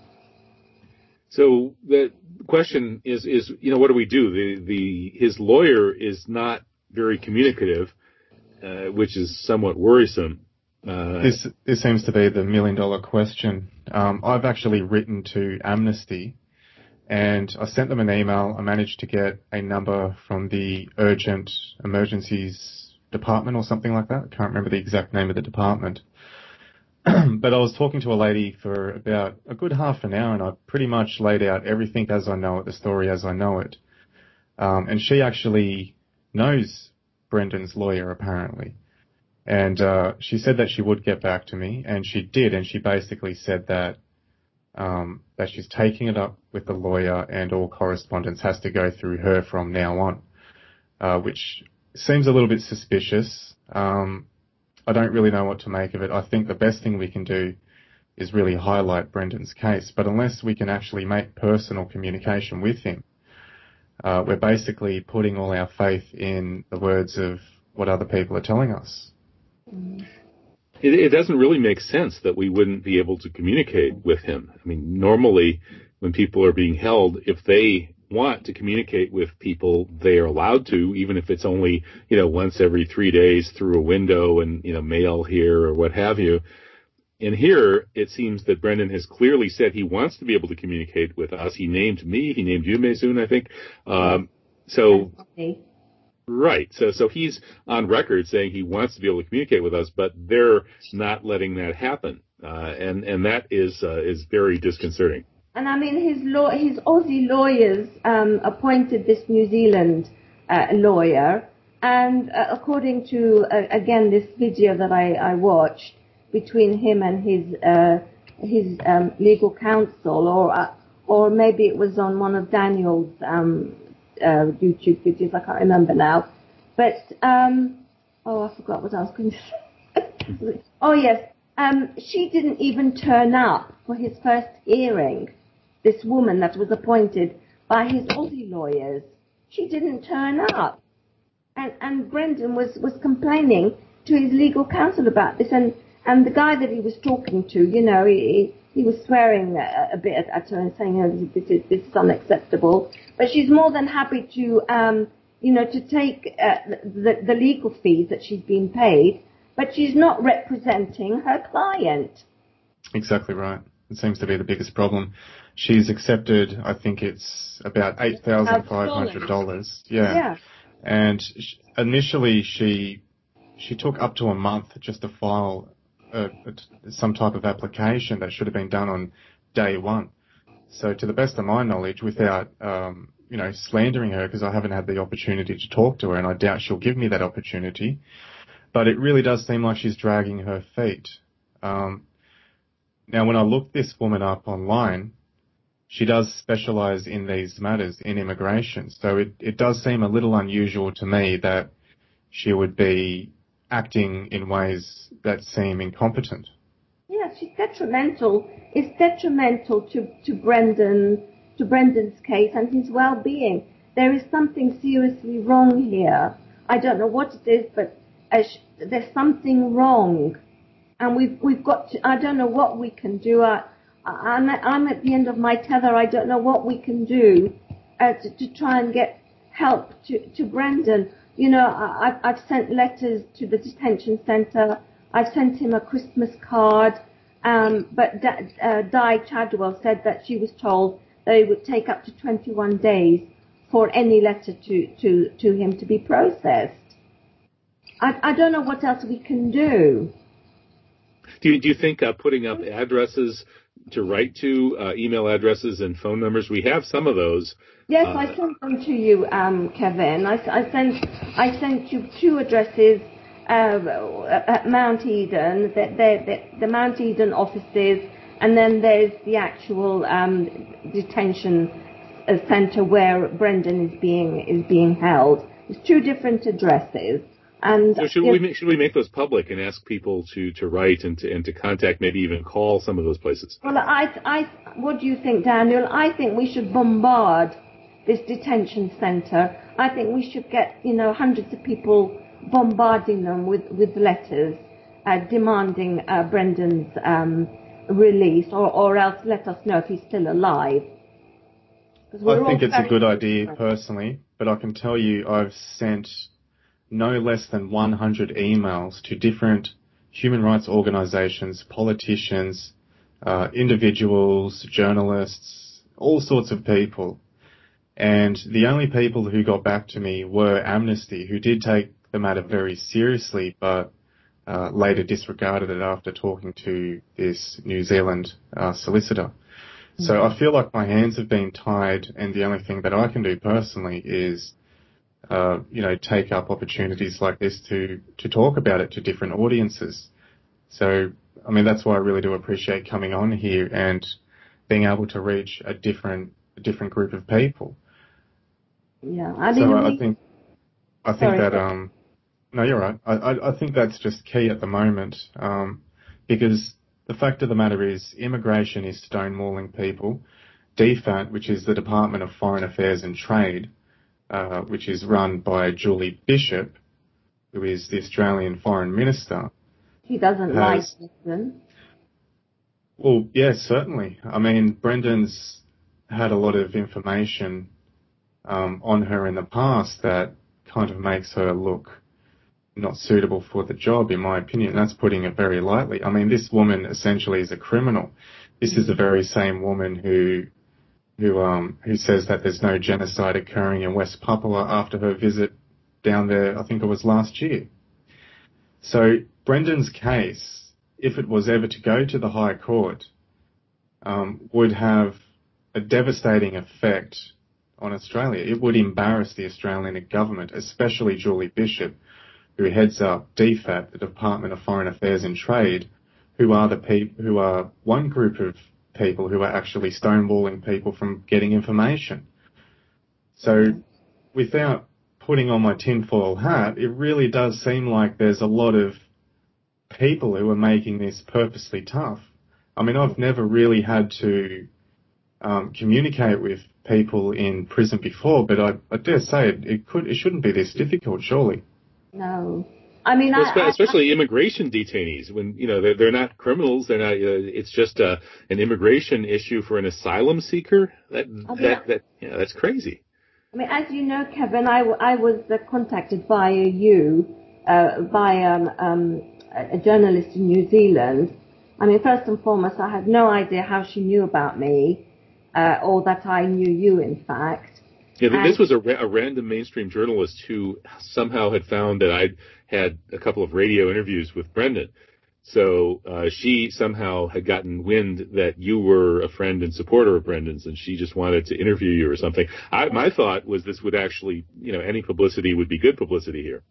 So the question is, is you know, what do we do? The the his lawyer is not very communicative, uh, which is somewhat worrisome. Uh, this this seems to be the million dollar question. Um, I've actually written to Amnesty, and I sent them an email. I managed to get a number from the Urgent Emergencies Department or something like that. I can't remember the exact name of the department. But I was talking to a lady for about a good half an hour, and I pretty much laid out everything as I know it, the story as I know it. Um, and she actually knows Brendan's lawyer, apparently. And uh, she said that she would get back to me, and she did, and she basically said that um, that she's taking it up with the lawyer, and all correspondence has to go through her from now on, uh, which seems a little bit suspicious. Um I don't really know what to make of it. I think the best thing we can do is really highlight Brendan's case. But unless we can actually make personal communication with him, uh, we're basically putting all our faith in the words of what other people are telling us. It, it doesn't really make sense that we wouldn't be able to communicate with him. I mean, normally when people are being held, if they want to communicate with people, they are allowed to, even if it's only, you know, once every three days through a window and, you know, mail here or what have you. And here, it seems that Brendan has clearly said he wants to be able to communicate with us. He named me. He named you, Maysoon, I think. Um, so, right. So, so he's on record saying he wants to be able to communicate with us, but they're not letting that happen. Uh, and, and that is, uh, is very disconcerting. And I mean, his law, his Aussie lawyers, um, appointed this New Zealand, uh, lawyer. And uh, according to, uh, again, this video that I, I watched, between him and his uh, his um, legal counsel, or uh, or maybe it was on one of Daniel's um, uh, YouTube videos. I can't remember now. But um, oh, I forgot what I was going to say. Oh yes, um, she didn't even turn up for his first hearing. This woman that was appointed by his Aussie lawyers, she didn't turn up, and and Brendan was was complaining to his legal counsel about this, and. And the guy that he was talking to, you know, he he was swearing a, a bit at her and saying, oh, this is this is unacceptable. But she's more than happy to, um, you know, to take uh, the the legal fees that she's been paid, but she's not representing her client. Exactly right. It seems to be the biggest problem. She's accepted, I think it's about eight thousand five hundred dollars. Yeah. Yeah. And sh- initially she she took up to a month just to file Uh, some type of application that should have been done on day one. So to the best of my knowledge, without, um, you know, slandering her, because I haven't had the opportunity to talk to her, and I doubt she'll give me that opportunity, but it really does seem like she's dragging her feet. Um, now, when I look this woman up online, she does specialize in these matters, in immigration. So it, it does seem a little unusual to me that she would be acting in ways that seem incompetent. Yeah, she's detrimental. It's detrimental to, to Brendan, to Brendan's case and his well-being. There is something seriously wrong here. I don't know what it is, but uh, sh- there's something wrong, and we've we've got to. I don't know what we can do. I, I'm at, I'm at the end of my tether. I don't know what we can do uh, to, to try and get help to to Brendan. You know, I, I've sent letters to the detention centre. I've sent him a Christmas card. Um, but da, uh, Di Chadwell said that she was told that it would take up to twenty-one days for any letter to, to, to him to be processed. I, I don't know what else we can do. Do you, do you think uh, putting up addresses to write to, uh, email addresses and phone numbers, we have some of those. Yes, uh, I sent them to you, um, Kevin. I, I sent I sent you two addresses uh, at Mount Eden, the, the, the, the Mount Eden offices, and then there's the actual um, detention centre where Brendan is being is being held. There's two different addresses. And so should we make, should we make those public and ask people to, to write and to and to contact, maybe even call some of those places? Well, I I what do you think, Daniel? I think we should bombard this detention centre. I think we should get, you know, hundreds of people bombarding them with, with letters uh, demanding uh, Brendan's um, release, or, or else let us know if he's still alive. I think it's a good idea personally, but I can tell you I've sent no less than one hundred emails to different human rights organisations, politicians, uh, individuals, journalists, all sorts of people. And the only people who got back to me were Amnesty, who did take the matter very seriously, but uh, later disregarded it after talking to this New Zealand uh, solicitor. Mm-hmm. So I feel like my hands have been tied, and the only thing that I can do personally is, uh, you know, take up opportunities like this to, to talk about it to different audiences. So, I mean, that's why I really do appreciate coming on here and being able to reach a different, a different group of people. Yeah, I mean, so we... I think, I think Sorry, that, um, no, you're right. I, I, I think that's just key at the moment, um, because the fact of the matter is immigration is stonewalling people. D F A T, which is the Department of Foreign Affairs and Trade, uh, which is run by Julie Bishop, who is the Australian Foreign Minister, She doesn't has, like Brendan. Well, yes, certainly. I mean, Brendan's had a lot of information um, on her in the past that kind of makes her look not suitable for the job, in my opinion. That's putting it very lightly. I mean, this woman essentially is a criminal. This is the very same woman who who um who says that there's no genocide occurring in West Papua after her visit down there, I think it was last year. So Brendan's case, if it was ever to go to the High Court, um, would have a devastating effect on Australia. It would embarrass the Australian government, especially Julie Bishop, who heads up D FAT, the Department of Foreign Affairs and Trade, who are the pe- who are one group of people who are actually stonewalling people from getting information. So without putting on my tinfoil hat, it really does seem like there's a lot of people who are making this purposely tough. I mean, I've never really had to um, communicate with people in prison before, but I, I dare say it, it could, it shouldn't be this difficult, surely. No. I mean, well, I, especially I, immigration detainees, when, you know, they're, they're not criminals. They're not, uh, it's just a, an immigration issue for an asylum seeker. That, I mean, that, that, yeah, that's crazy. I mean, as you know, Kevin, I, I was uh, contacted by you, uh, by um, um, a journalist in New Zealand. I mean, first and foremost, I had no idea how she knew about me, uh, or that I knew you, in fact. Yeah, and this was a, ra- a random mainstream journalist who somehow had found that I'd had a couple of radio interviews with Brendan. So uh, she somehow had gotten wind that you were a friend and supporter of Brendan's, and she just wanted to interview you or something. I, my thought was this would actually, you know, any publicity would be good publicity here.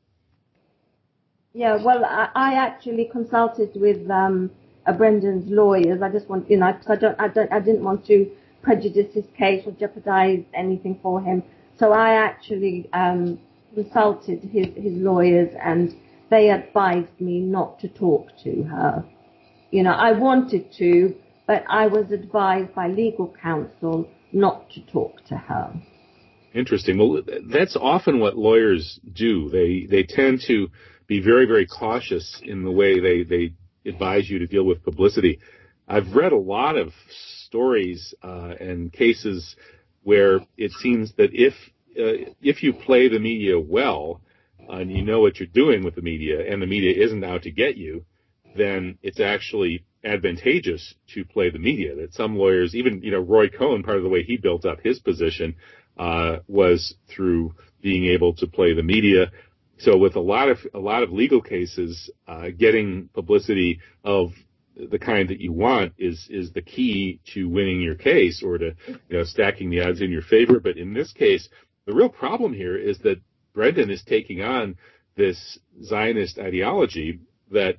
Yeah, well, I, I actually consulted with um, uh, Brendan's lawyers. I just want, you know, I, I don't, I don't, I didn't want to prejudice his case or jeopardize anything for him. So I actually um, consulted his, his lawyers, and they advised me not to talk to her. You know, I wanted to, but I was advised by legal counsel not to talk to her. Interesting. Well, that's often what lawyers do. They they tend to be very, very cautious in the way they, they advise you to deal with publicity. I've read a lot of stories uh, and cases where it seems that if uh, if you play the media well, uh, and you know what you're doing with the media, and the media isn't out to get you, then it's actually advantageous to play the media. That some lawyers, even, you know, Roy Cohn, part of the way he built up his position uh, was through being able to play the media. So with a lot of a lot of legal cases, uh, getting publicity of the kind that you want is is the key to winning your case, or to, you know, stacking the odds in your favor. But in this case, the real problem here is that Brendan is taking on this Zionist ideology that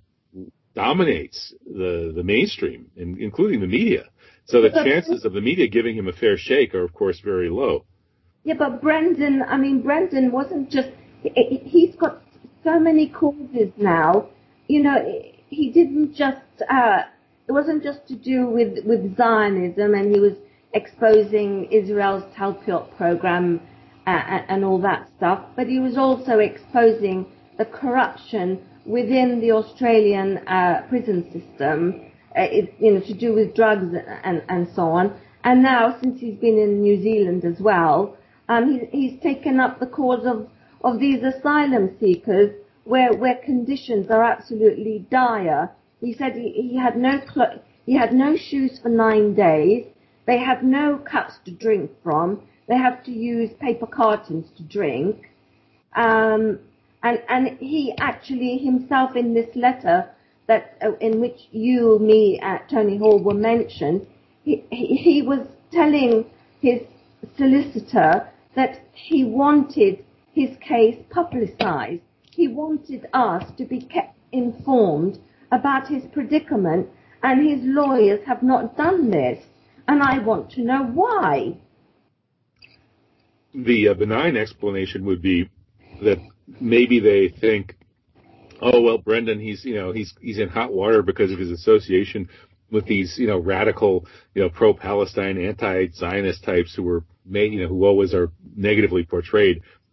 dominates the the mainstream, including the media. So the chances of the media giving him a fair shake are, of course, very low. Yeah, but Brendan, I mean, Brendan wasn't just, he's got so many causes now. You know, he didn't just, uh, it wasn't just to do with, with Zionism, and he was exposing Israel's Talpiot program uh, and all that stuff, but he was also exposing the corruption within the Australian uh, prison system, uh, it, you know, to do with drugs and, and so on. And now, since he's been in New Zealand as well, um, he, he's taken up the cause of, of these asylum seekers, where where conditions are absolutely dire. He said he, he had no clo- he had no shoes for nine days. They have no cups to drink from. They have to use paper cartons to drink. Um, and and he actually himself, in this letter that uh, in which you, me, uh, Tony Hall were mentioned, he, he he was telling his solicitor that he wanted his case publicized. He wanted us to be kept informed about his predicament, and his lawyers have not done this. And I want to know why. The uh, benign explanation would be that maybe they think, oh, well, Brendan, he's, you know, he's he's in hot water because of his association with these, you know, radical, you know, pro-Palestine, anti-Zionist types who were made, you know, who always are negatively portrayed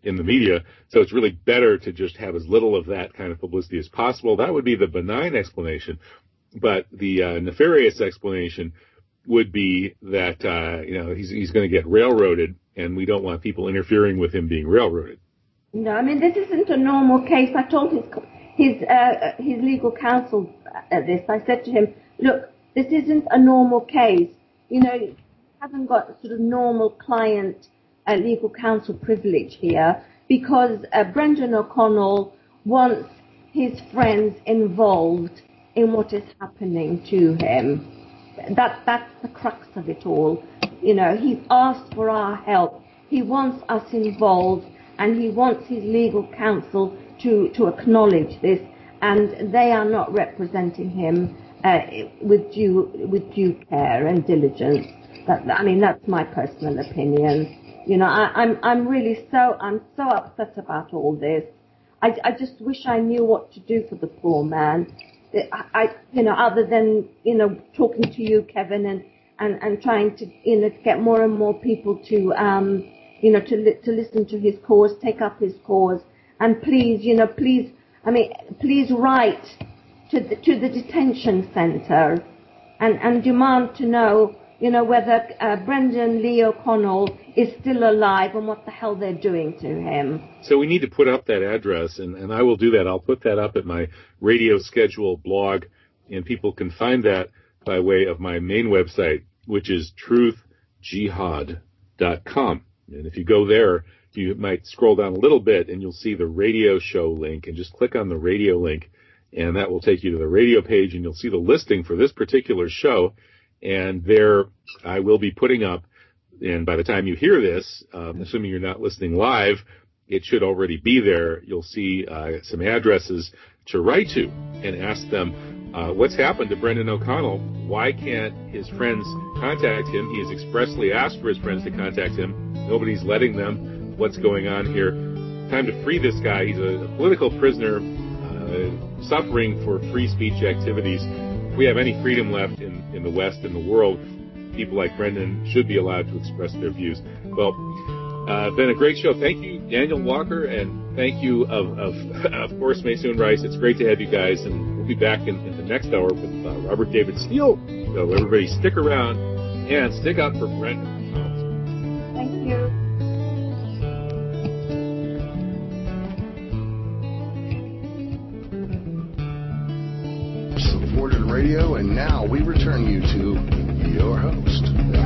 in the media. So it's really better to just have as little of that kind of publicity as possible. That would be the benign explanation. But the uh, nefarious explanation would be that, uh, you know, he's, he's going to get railroaded, and we don't want people interfering with him being railroaded. No, I mean, this isn't a normal case. I told his his uh, his legal counsel uh, this. I said to him, look, this isn't a normal case. You know, you haven't got sort of normal client uh, legal counsel privilege here, because uh, Brendan O'Connell wants his friends involved in what is happening to him. That that's the crux of it all. You know, he's asked for our help. He wants us involved, and he wants his legal counsel to, to acknowledge this, and they are not representing him uh, with due with due care and diligence. That, I mean, that's my personal opinion. You know, I, I'm I'm really so I'm so upset about all this. I, I just wish I knew what to do for the poor man. I, I you know, other than you know talking to you, Kevin, and, and, and trying to you know get more and more people to um you know to li- to listen to his cause, take up his cause, and please you know please I mean please write to the to the detention centre and and demand to know you know whether uh, Brendan Lee O'Connell is still alive and what the hell they're doing to him. So we need to put up that address, and, and I will do that. I'll put that up at my radio schedule blog, and people can find that by way of my main website, which is truth jihad dot com. And if you go there, you might scroll down a little bit, and you'll see the radio show link, and just click on the radio link, and that will take you to the radio page, and you'll see the listing for this particular show. And there I will be putting up, and by the time you hear this, um, assuming you're not listening live, it should already be there. You'll see uh, some addresses to write to and ask them uh, what's happened to Brendan O'Connell. Why can't his friends contact him? He has expressly asked for his friends to contact him. Nobody's letting them. What's going on here? Time to free this guy. He's a, a political prisoner uh, suffering for free speech activities. If we have any freedom left in, in the West and the world, people like Brendan should be allowed to express their views. Well, uh, been a great show. Thank you, Daniel Walker, and thank you, of of, of course, Maysoon Rice. It's great to have you guys, and we'll be back in, in the next hour with uh, Robert David Steele. So everybody stick around and stick up for Brendan. Thank you. Supported Radio, and now we return you to your host.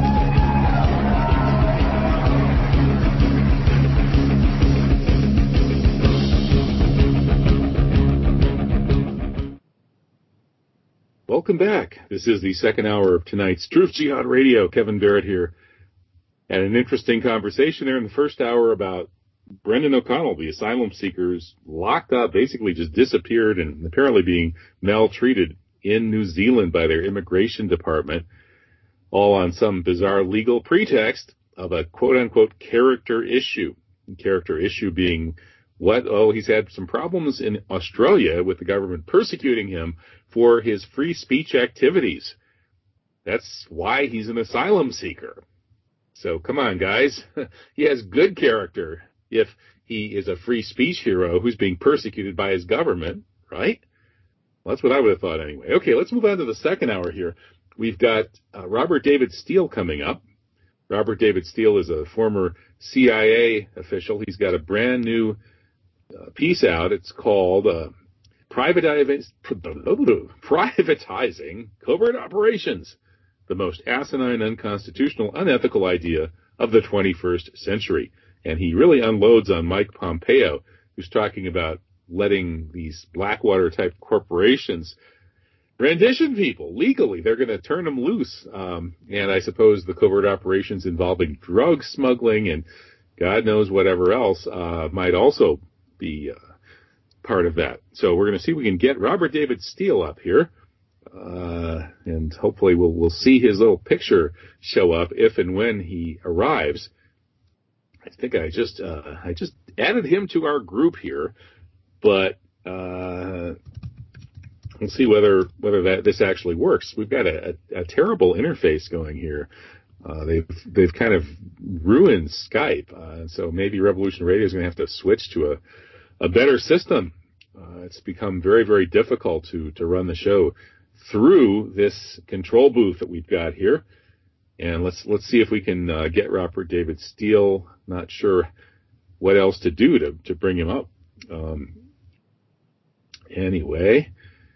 Welcome back. This is the second hour of tonight's Truth Jihad Radio. Kevin Barrett here. Had an interesting conversation there in the first hour about Brendan O'Connell, the asylum seekers, locked up, basically just disappeared and apparently being maltreated in New Zealand by their immigration department, all on some bizarre legal pretext of a quote-unquote character issue. Character issue being what? Oh, he's had some problems in Australia with the government persecuting him for his free speech activities. That's why he's an asylum seeker. So come on, guys. He has good character if he is a free speech hero who's being persecuted by his government, right? Well, that's what I would have thought anyway. Okay, let's move on to the second hour here. We've got uh, Robert David Steele coming up. Robert David Steele is a former C I A official. He's got a brand new uh, piece out. It's called uh, Privatizing, Privatizing Covert Operations, the most asinine, unconstitutional, unethical idea of the twenty-first century. And he really unloads on Mike Pompeo, who's talking about letting these Blackwater-type corporations rendition people legally. They're going to turn them loose. Um, and I suppose the covert operations involving drug smuggling and God knows whatever else uh, might also be uh, part of that. So we're going to see if we can get Robert David Steele up here. Uh, and hopefully we'll, we'll see his little picture show up if and when he arrives. I think I just, uh, I just added him to our group here, but, uh, we'll see whether, whether that, this actually works. We've got a, a, a terrible interface going here Uh, they've they've kind of ruined Skype, uh, so maybe Revolution Radio is going to have to switch to a, a better system. Uh, it's become very, very difficult to, to run the show through this control booth that we've got here. And let's let's see if we can uh, get Robert David Steele. Not sure what else to do to, to bring him up. Um, anyway,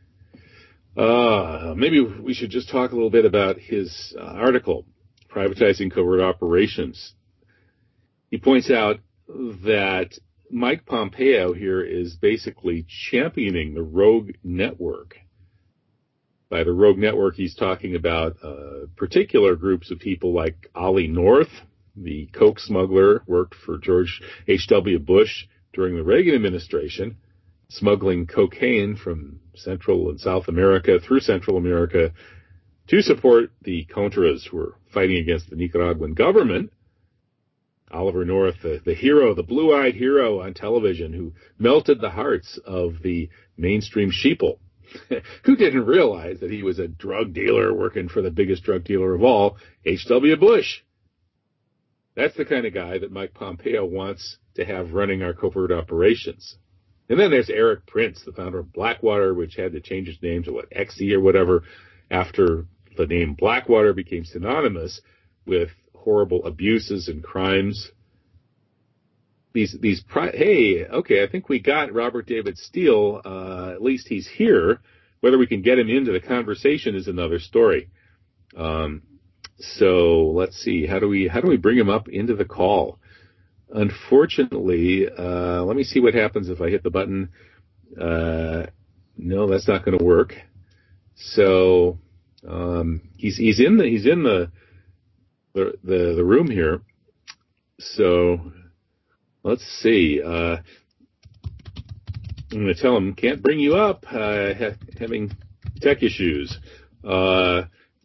uh, maybe we should just talk a little bit about his uh, article, Privatizing Covert Operations. He points out that Mike Pompeo here is basically championing the rogue network. By the rogue network, he's talking about uh, particular groups of people like Ollie North, the coke smuggler, worked for George H W Bush during the Reagan administration, smuggling cocaine from Central and South America through Central America to support the Contras who were fighting against the Nicaraguan government. Oliver North, the, the hero, the blue-eyed hero on television who melted the hearts of the mainstream sheeple, who didn't realize that he was a drug dealer working for the biggest drug dealer of all, H W Bush. That's the kind of guy that Mike Pompeo wants to have running our covert operations. And then there's Eric Prince, the founder of Blackwater, which had to change its name to what, X E or whatever, after the name Blackwater became synonymous with horrible abuses and crimes. These, these, pri- hey, okay, I think we got Robert David Steele. Uh, at least he's here. Whether we can get him into the conversation is another story. Um, so let's see. How do we, how do we bring him up into the call? Unfortunately, uh, let me see what happens if I hit the button. Uh, no, that's not going to work. So, um, he's, he's in the, he's in the, the, the, the room here. So let's see. Uh, I'm going to tell him can't bring you up, uh, ha- having tech issues. Uh,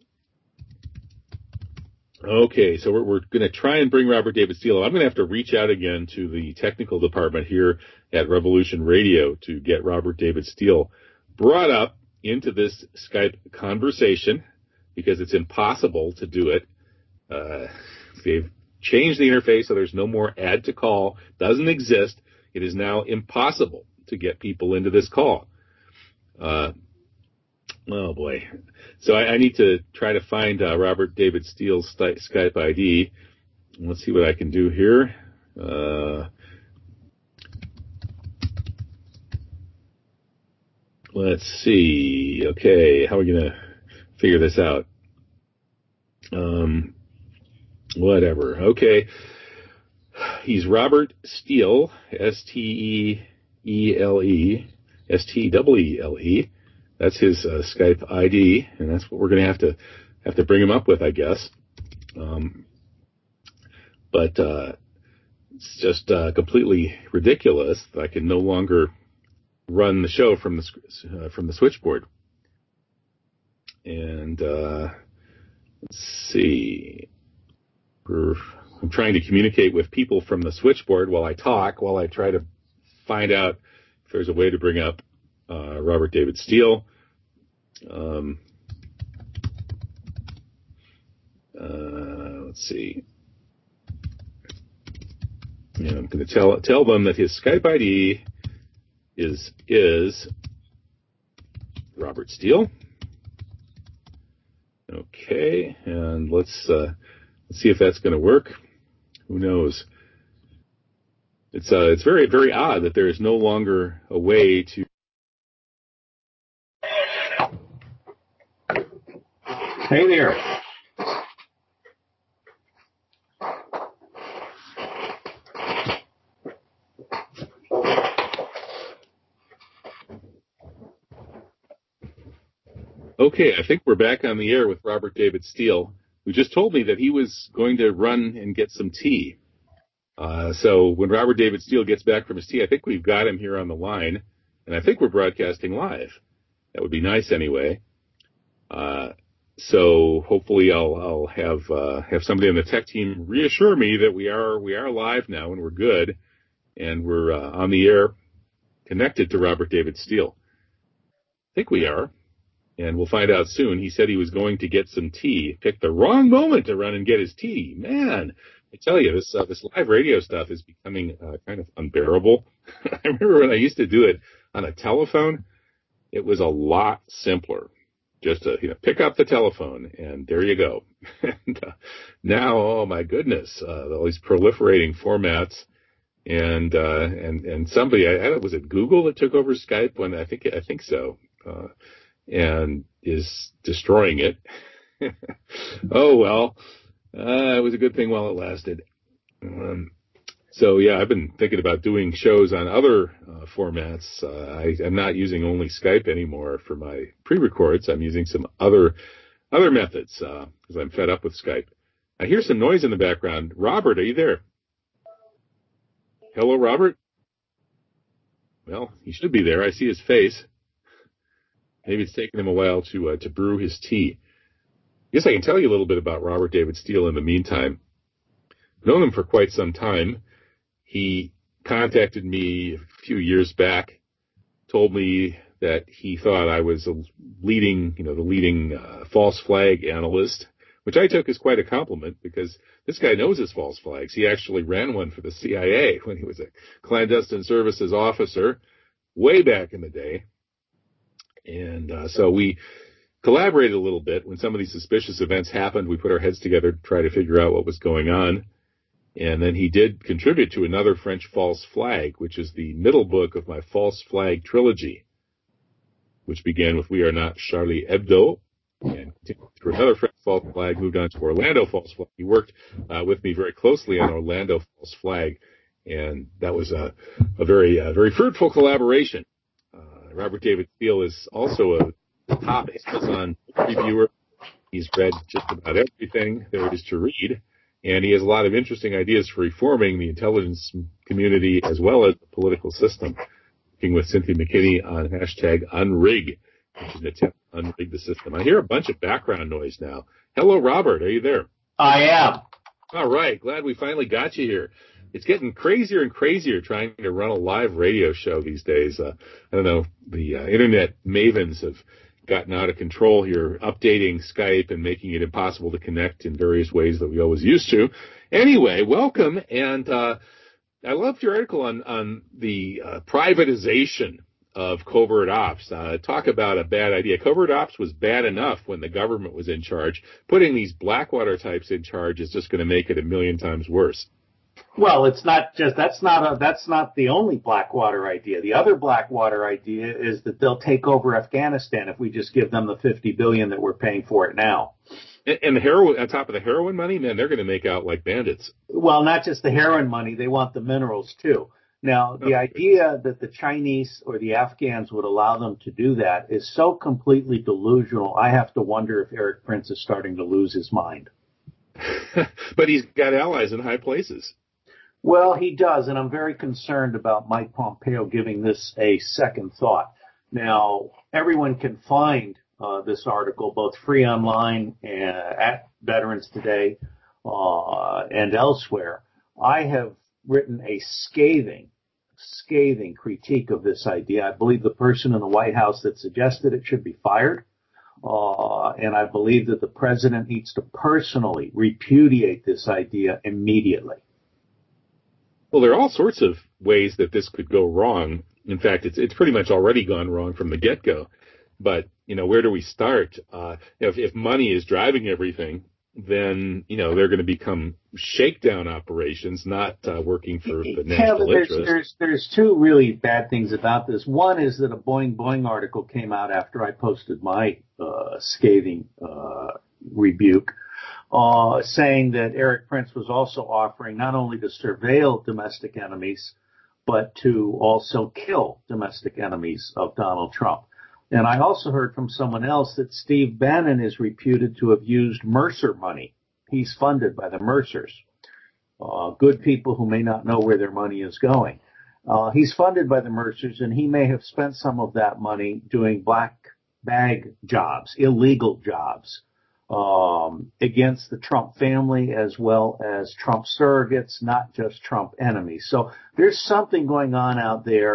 okay, so we're, we're going to try and bring Robert David Steele. I'm going to have to reach out again to the technical department here at Revolution Radio to get Robert David Steele brought up into this Skype conversation because it's impossible to do it. Uh, they've changed the interface so there's no more add to call. Doesn't exist. It is now impossible to get people into this call. Uh, oh boy. So I, I need to try to find uh, Robert David Steele's st- Skype I D. Let's see what I can do here. Uh, let's see. Okay, how are we going to figure this out? Um, whatever. Okay. He's Robert Steele, S T E E L E, S T E E L E. That's his uh, Skype I D, and that's what we're going to have to have to bring him up with, I guess. Um, but uh, it's just uh, completely ridiculous that I can no longer run the show from the uh, from the switchboard. And uh, let's see. We're, I'm trying to communicate with people from the switchboard while I talk, while I try to find out if there's a way to bring up uh, Robert David Steele. Um, uh, let's see. And I'm going to tell tell them that his Skype I D is is Robert Steele. Okay, and let's uh, let's see if that's going to work. Who knows? It's uh, it's very very odd that there is no longer a way to. Hey there. Okay, I think we're back on the air with Robert David Steele, who just told me that he was going to run and get some tea. Uh, so when Robert David Steele gets back from his tea, I think we've got him here on the line, and I think we're broadcasting live. That would be nice anyway. Uh, so hopefully I'll, I'll have uh, have somebody on the tech team reassure me that we are we are live now and we're good, and we're uh, on the air, connected to Robert David Steele. I think we are. and we'll find out soon. He said he was going to get some tea, picked the wrong moment to run and get his tea. Man, I tell you, this uh, this live radio stuff is becoming uh, kind of unbearable. I remember when I used to do it on a telephone, it was a lot simpler. Just to, you know, pick up the telephone and there you go. and, uh, now, oh my goodness, uh, all these proliferating formats. And, uh, and, and somebody, I, I don't know, was it Google that took over Skype when I think, I think so, uh, and is destroying it. oh, well, uh, it was a good thing while it lasted. Um, so yeah, I've been thinking about doing shows on other uh, formats. Uh, I, I'm not using only Skype anymore for my pre-records. I'm using some other, other methods, uh, because I'm fed up with Skype. I hear some noise in the background. Robert, are you there? Hello, Robert? Well, he should be there. I see his face. Maybe it's taken him a while to uh, to brew his tea. I guess I can tell you a little bit about Robert David Steele in the meantime. I've known him for quite some time. He contacted me a few years back, told me that he thought I was a leading, you know, the leading uh, false flag analyst, which I took as quite a compliment because this guy knows his false flags. He actually ran one for the C I A when he was a clandestine services officer way back in the day. And uh, so we collaborated a little bit. When some of these suspicious events happened, we put our heads together to try to figure out what was going on. And then he did contribute to another French false flag, which is the middle book of my false flag trilogy, which began with We Are Not Charlie Hebdo, and continued through another French false flag, moved on to Orlando false flag. He worked uh, with me very closely on Orlando false flag, and that was a, a very, uh, very fruitful collaboration. Uh, Robert David Steele is also a top Amazon reviewer. He's read just about everything there is to read, and he has a lot of interesting ideas for reforming the intelligence community as well as the political system. Working with Cynthia McKinney on hashtag unrig, which is an attempt to unrig the system. I hear a bunch of background noise now. Hello, Robert. Are you there? I am. All right. Glad we finally got you here. It's getting crazier and crazier trying to run a live radio show these days. Uh, I don't know. The uh, internet mavens have gotten out of control here, updating Skype and making it impossible to connect in various ways that we always used to. Anyway, welcome. And uh, I loved your article on, on the uh, privatization of covert ops. Uh, talk about a bad idea. Covert ops was bad enough when the government was in charge. Putting these Blackwater types in charge is just going to make it a million times worse. Well, it's not just, that's not a, that's not the only Blackwater idea. The other Blackwater idea is that they'll take over Afghanistan if we just give them the fifty billion dollars that we're paying for it now. And, and the heroin, on top of the heroin money, man, they're going to make out like bandits. Well, not just the heroin money, they want the minerals too. Now, the idea that the Chinese or the Afghans would allow them to do that is so completely delusional, I have to wonder if Erik Prince is starting to lose his mind. But he's got allies in high places. Well, he does, and I'm very concerned about Mike Pompeo giving this a second thought. Now, everyone can find uh, this article both free online and at Veterans Today uh, and elsewhere. I have written a scathing, scathing critique of this idea. I believe the person in the White House that suggested it should be fired. Uh, and I believe that the president needs to personally repudiate this idea immediately. Well, there are all sorts of ways that this could go wrong. In fact, it's it's pretty much already gone wrong from the get-go. But, you know, where do we start? Uh, if, if money is driving everything, then, you know, they're going to become shakedown operations, not uh, working for the national yeah, there's, interest. There's, there's two really bad things about this. One is that a Boing Boing article came out after I posted my uh, scathing uh, rebuke. Uh, saying that Erik Prince was also offering not only to surveil domestic enemies, but to also kill domestic enemies of Donald Trump. And I also heard from someone else that Steve Bannon is reputed to have used Mercer money. He's funded by the Mercers, uh, good people who may not know where their money is going. Uh, he's funded by the Mercers, and he may have spent some of that money doing black bag jobs, illegal jobs. Um, against the Trump family as well as Trump surrogates, not just Trump enemies. So there's something going on out there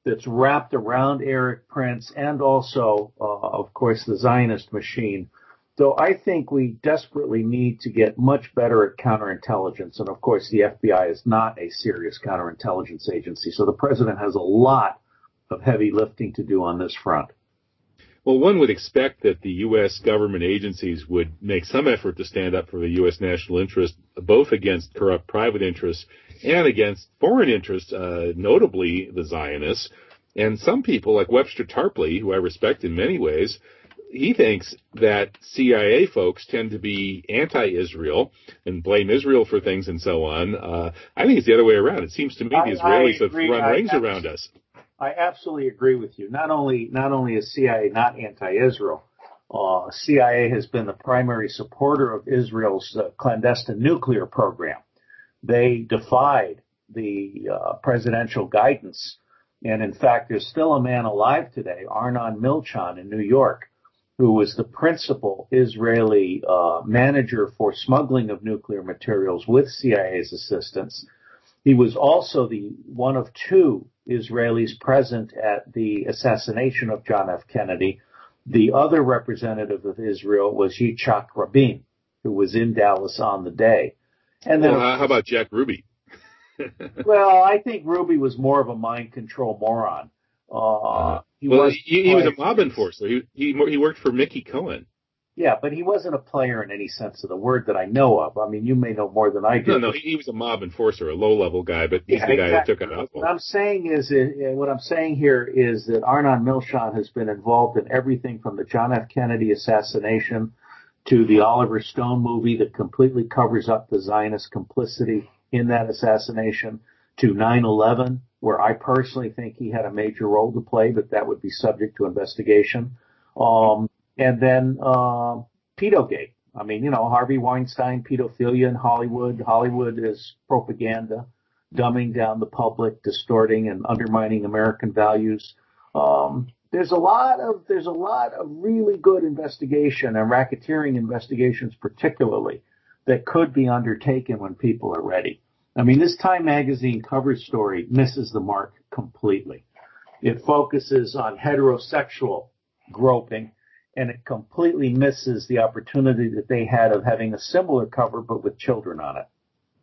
that's wrapped around Erik Prince and also, uh, of course, the Zionist machine. So I think we desperately need to get much better at counterintelligence. And, of course, the F B I is not a serious counterintelligence agency. So the president has a lot of heavy lifting to do on this front. Well, one would expect that the U S government agencies would make some effort to stand up for the U S national interest, both against corrupt private interests and against foreign interests, uh, notably the Zionists. And some people, like Webster Tarpley, who I respect in many ways, he thinks that C I A folks tend to be anti-Israel and blame Israel for things and so on. Uh, I think it's the other way around. It seems to me the Israelis have run I, rings I, around us. I absolutely agree with you. Not only not only is C I A not anti-Israel, uh, C I A has been the primary supporter of Israel's uh, clandestine nuclear program. They defied the uh, presidential guidance, and in fact, there's still a man alive today, Arnon Milchan in New York, who was the principal Israeli uh, manager for smuggling of nuclear materials with C I A's assistance. He was also the one of two Israelis present at the assassination of John F. Kennedy. The other representative of Israel was Yitzhak Rabin, who was in Dallas on the day. And then, well, uh, how about Jack Ruby? Well, I think Ruby was more of a mind control moron. Uh, uh, he well, was he, he was a mob enforcer. He, he he worked for Mickey Cohen. Yeah, but he wasn't a player in any sense of the word that I know of. I mean, you may know more than I do. No, no, he, he was a mob enforcer, a low-level guy, but he's yeah, the guy exactly. that took out alcohol. What I'm saying is, uh, what I'm saying here is that Arnon Milchan has been involved in everything from the John F. Kennedy assassination to the Oliver Stone movie that completely covers up the Zionist complicity in that assassination, to nine eleven, where I personally think he had a major role to play, but that would be subject to investigation. Um, and then, uh, Pedogate. I mean, you know, Harvey Weinstein, pedophilia in Hollywood. Hollywood is propaganda, dumbing down the public, distorting and undermining American values. Um, there's a lot of, there's a lot of really good investigation and racketeering investigations particularly that could be undertaken when people are ready. I mean, this Time magazine cover story misses the mark completely. It focuses on heterosexual groping, and it completely misses the opportunity that they had of having a similar cover but with children on it.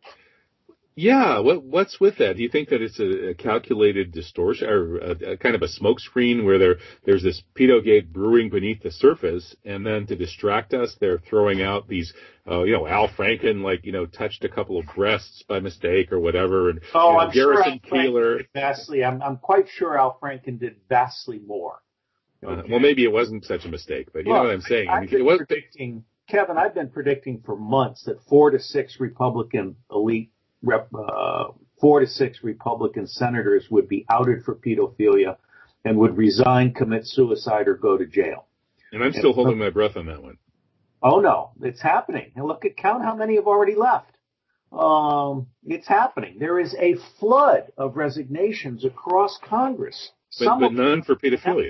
Yeah, what, what's with that? Do you think that it's a, a calculated distortion or a, a kind of a smokescreen where there there's this pedogate brewing beneath the surface, and then to distract us, they're throwing out these, uh, you know, Al Franken, like, you know, touched a couple of breasts by mistake or whatever, and oh, you know, I'm Garrison sure Al Keillor. Franken vastly, I'm, I'm quite sure Al Franken did vastly more. Okay. Uh, well, maybe it wasn't such a mistake, but you well, know what I'm saying. I've I mean, been it wasn't predicting, Kevin, I've been predicting for months that four to six Republican elite rep, uh, four to six Republican senators would be outed for pedophilia and would resign, commit suicide, or go to jail. And I'm still and, holding my breath on that one. Oh no, it's happening. And look at count how many have already left. Um, it's happening. There is a flood of resignations across Congress. But, but none for pedophilia.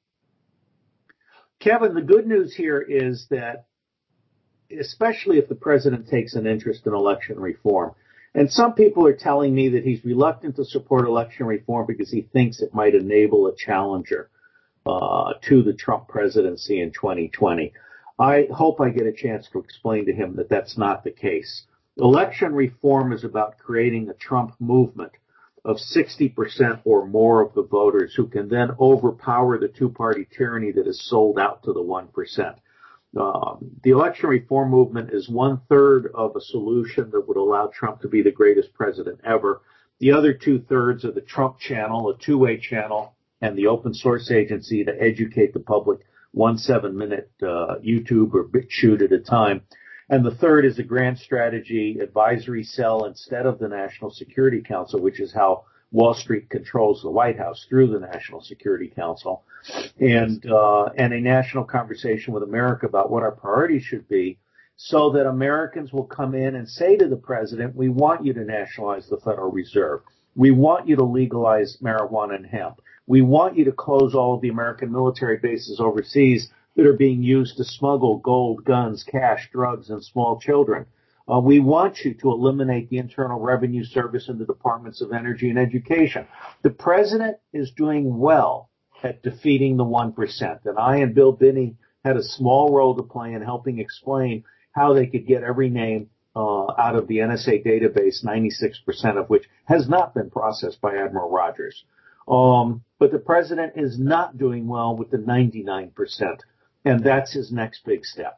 Kevin, the good news here is that, especially if the president takes an interest in election reform, and some people are telling me that he's reluctant to support election reform because he thinks it might enable a challenger uh, to the Trump presidency in twenty twenty. I hope I get a chance to explain to him that that's not the case. Election reform is about creating a Trump movement of sixty percent or more of the voters who can then overpower the two-party tyranny that is sold out to the one percent. Um, the election reform movement is one-third of a solution that would allow Trump to be the greatest president ever. The other two-thirds are the Trump channel, a two-way channel, and the open source agency to educate the public, one seven-minute uh, YouTube or BitChute at a time. And the third is a grand strategy advisory cell instead of the National Security Council, which is how Wall Street controls the White House, through the National Security Council, and uh, and a national conversation with America about what our priorities should be, so that Americans will come in and say to the president, we want you to nationalize the Federal Reserve. We want you to legalize marijuana and hemp. We want you to close all of the American military bases overseas that are being used to smuggle gold, guns, cash, drugs, and small children. Uh, we want you to eliminate the Internal Revenue Service and the Departments of Energy and Education. The president is doing well at defeating the one percent. And I and Bill Binney had a small role to play in helping explain how they could get every name uh, out of the N S A database, ninety-six percent of which has not been processed by Admiral Rogers. Um, but the president is not doing well with the ninety-nine percent, and that's his next big step.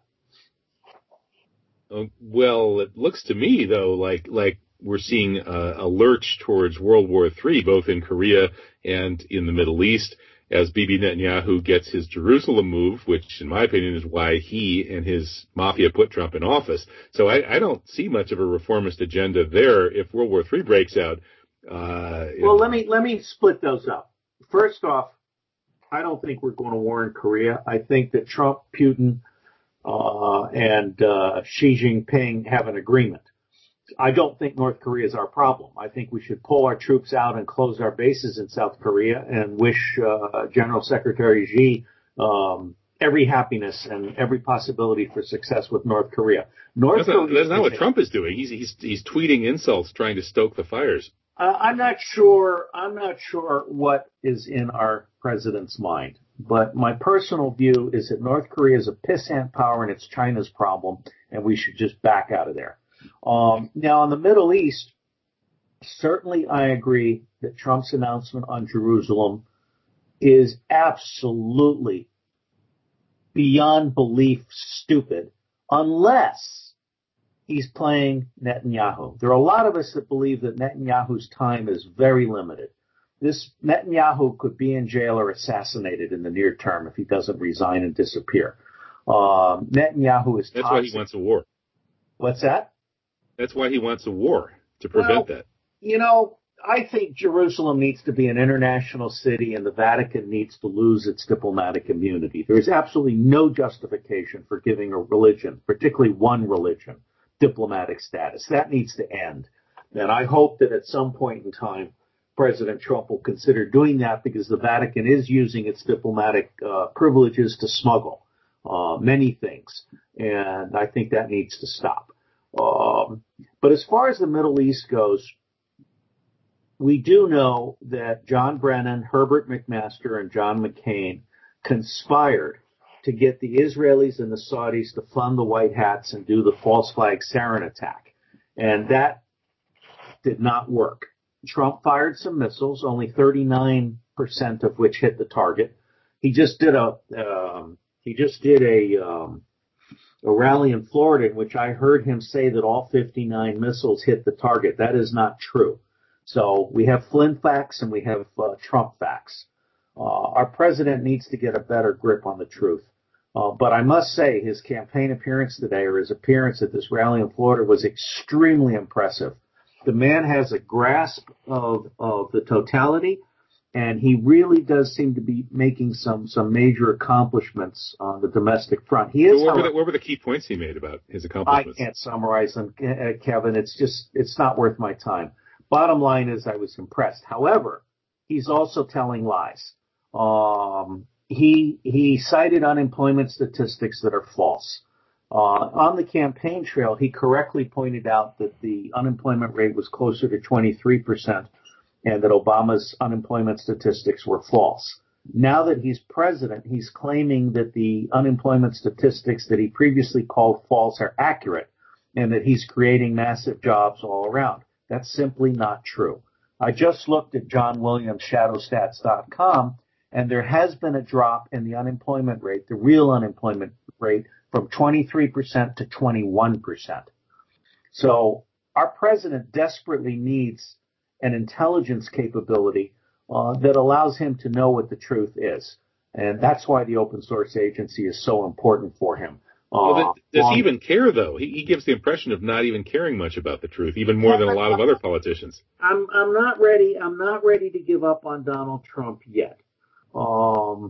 Uh, well, it looks to me, though, like like we're seeing a, a lurch towards World War Three, both in Korea and in the Middle East, as Bibi Netanyahu gets his Jerusalem move, which, in my opinion, is why he and his mafia put Trump in office. So I, I don't see much of a reformist agenda there if World War Three breaks out. Uh, well, let me let me split those up. First off, I don't think we're going to war in Korea. I think that Trump, Putin, uh, and uh, Xi Jinping have an agreement. I don't think North Korea is our problem. I think we should pull our troops out and close our bases in South Korea and wish uh, General Secretary Xi um, every happiness and every possibility for success with North Korea. North that's not, Korea that's not what Trump is doing. He's he's he's tweeting insults, trying to stoke the fires. Uh, I'm not sure. I'm not sure what is in our president's mind. But my personal view is that North Korea is a pissant power and it's China's problem, and we should just back out of there. Um, now, in the Middle East, certainly I agree that Trump's announcement on Jerusalem is absolutely beyond belief stupid, unless he's playing Netanyahu. There are a lot of us that believe that Netanyahu's time is very limited. This Netanyahu could be in jail or assassinated in the near term if he doesn't resign and disappear. Um, Netanyahu is toxic. That's why he wants a war. What's that? That's why he wants a war, to prevent well, that. You know, I think Jerusalem needs to be an international city and the Vatican needs to lose its diplomatic immunity. There's absolutely no justification for giving a religion, particularly one religion, diplomatic status. That needs to end. And I hope that at some point in time, President Trump will consider doing that because the Vatican is using its diplomatic uh, privileges to smuggle uh, many things. And I think that needs to stop. Um, but as far as the Middle East goes, we do know that John Brennan, Herbert McMaster, and John McCain conspired to get the Israelis and the Saudis to fund the White Hats and do the false flag sarin attack. And that did not work. Trump fired some missiles, only thirty-nine percent of which hit the target. He just did a um, he just did a um, a rally in Florida in which I heard him say that all fifty-nine missiles hit the target. That is not true. So we have Flynn facts and we have uh, Trump facts. Uh, our president needs to get a better grip on the truth. Uh, but I must say his campaign appearance today, or his appearance at this rally in Florida, was extremely impressive. The man has a grasp of, of the totality, and he really does seem to be making some, some major accomplishments on the domestic front. He is. So what, however, were the, what were the key points he made about his accomplishments? I can't summarize them, Kevin. It's just, it's not worth my time. Bottom line is I was impressed. However, he's also telling lies. Um, he, he cited unemployment statistics that are false. Uh, on the campaign trail, he correctly pointed out that the unemployment rate was closer to twenty-three percent and that Obama's unemployment statistics were false. Now that he's president, he's claiming that the unemployment statistics that he previously called false are accurate and that he's creating massive jobs all around. That's simply not true. I just looked at John Williams Shadow Stats dot com, and there has been a drop in the unemployment rate, the real unemployment rate, from twenty-three percent to twenty-one percent. So our president desperately needs an intelligence capability uh, that allows him to know what the truth is. And that's why the open source agency is so important for him. Uh, well, does um, he even care, though? He, he gives the impression of not even caring much about the truth, even more than a lot of other politicians. I'm, I'm not ready. I'm not ready to give up on Donald Trump yet. Um,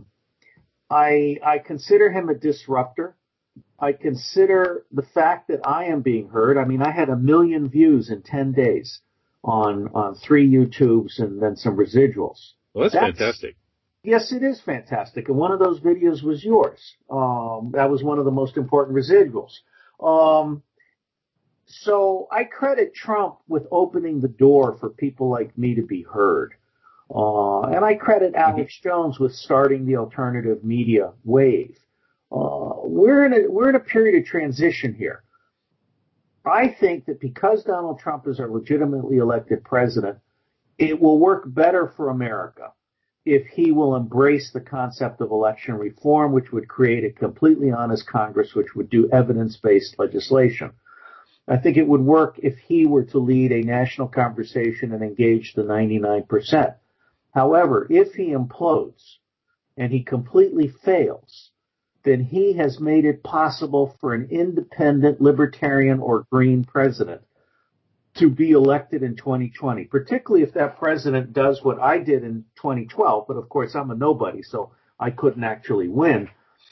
I, I consider him a disruptor. I consider the fact that I am being heard. I mean, I had a million views in ten days on, on three YouTubes and then some residuals. Well, that's, that's fantastic. Yes, it is fantastic. And one of those videos was yours. Um, that was one of the most important residuals. Um, So I credit Trump with opening the door for people like me to be heard. Uh, and I credit Alex Jones with starting the alternative media wave. Uh, we're in a, we're in a period of transition here. I think that because Donald Trump is our legitimately elected president, it will work better for America if he will embrace the concept of election reform, which would create a completely honest Congress, which would do evidence-based legislation. I think it would work if he were to lead a national conversation and engage the ninety-nine percent. However, if he implodes and he completely fails, then he has made it possible for an independent, libertarian, or green president to be elected in twenty twenty, particularly if that president does what I did in twenty twelve. But of course, I'm a nobody, so I couldn't actually win.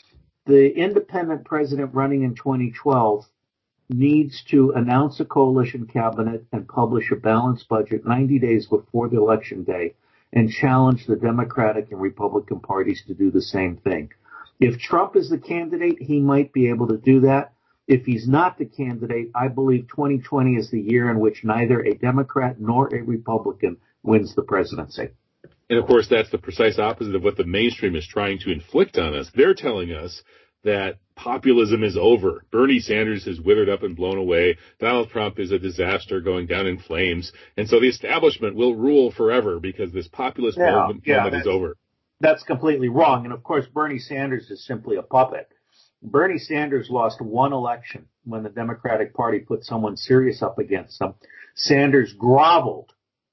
The independent president running in twenty twelve needs to announce a coalition cabinet and publish a balanced budget ninety days before the election day and challenge the Democratic and Republican parties to do the same thing. If Trump is the candidate, he might be able to do that. If he's not the candidate, I believe twenty twenty is the year in which neither a Democrat nor a Republican wins the presidency. And of course, that's the precise opposite of what the mainstream is trying to inflict on us. They're telling us that populism is over. Bernie Sanders has withered up and blown away. Donald Trump is a disaster going down in flames. And so the establishment will rule forever because this populist yeah, moment, yeah, moment is over. That's completely wrong. And of course, Bernie Sanders is simply a puppet. Bernie Sanders lost one election when the Democratic Party put someone serious up against them. Sanders groveled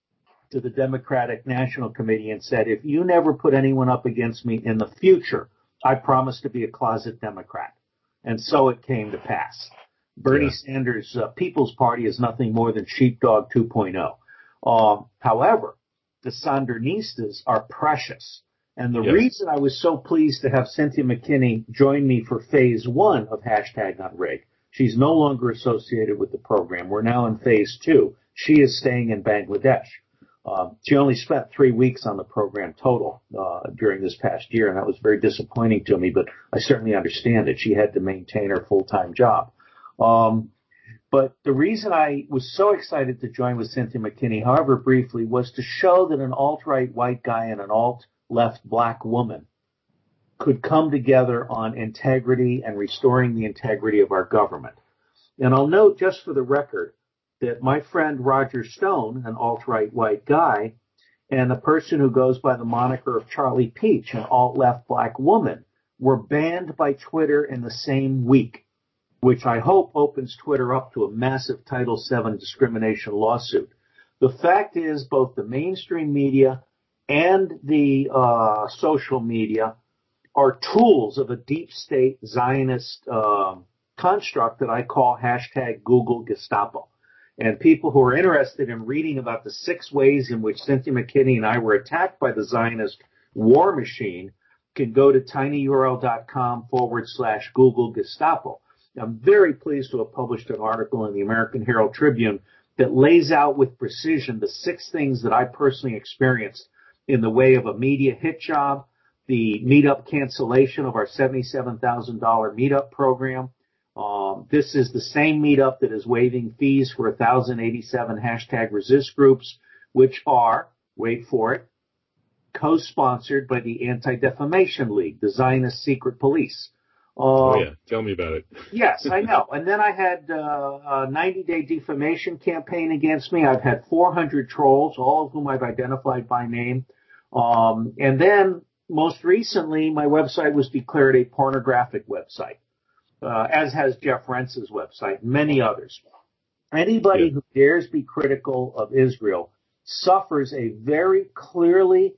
to the Democratic National Committee and said, if you never put anyone up against me in the future, I promise to be a closet Democrat. And so it came to pass. Bernie yeah. Sanders' uh, People's Party is nothing more than Sheepdog two point oh. Uh, however, the Sandinistas are precious. And the yes. reason I was so pleased to have Cynthia McKinney join me for phase one of hashtag Unrig, she's no longer associated with the program. We're now in phase two. She is staying in Bangladesh. Uh, she only spent three weeks on the program total uh, during this past year, and that was very disappointing to me, but I certainly understand it. She had to maintain her full-time job. Um, but the reason I was so excited to join with Cynthia McKinney, however briefly, was to show that an alt-right white guy and an alt-left black woman could come together on integrity and restoring the integrity of our government. And I'll note, just for the record, that my friend Roger Stone, an alt-right white guy, and a person who goes by the moniker of Charlie Peach, an alt-left black woman, were banned by Twitter in the same week, which I hope opens Twitter up to a massive Title seven discrimination lawsuit. The fact is, both the mainstream media and the uh, social media are tools of a deep state Zionist uh, construct that I call hashtag Google Gestapo. And people who are interested in reading about the six ways in which Cynthia McKinney and I were attacked by the Zionist war machine can go to tinyurl.com forward slash Google Gestapo. I'm very pleased to have published an article in the American Herald Tribune that lays out with precision the six things that I personally experienced in the way of a media hit job, the meetup cancellation of our seventy-seven thousand dollars meetup program. Um, this is the same meetup that is waiving fees for one thousand eighty-seven hashtag resist groups, which are, wait for it, co-sponsored by the Anti-Defamation League, the Zionist secret police. Um, oh, yeah. Tell me about it. Yes, I know. And then I had uh, a ninety-day defamation campaign against me. I've had four hundred trolls, all of whom I've identified by name. Um, and then, most recently, my website was declared a pornographic website. Uh, as has Jeff Rentz's website, many others. Anybody yeah. who dares be critical of Israel suffers a very clearly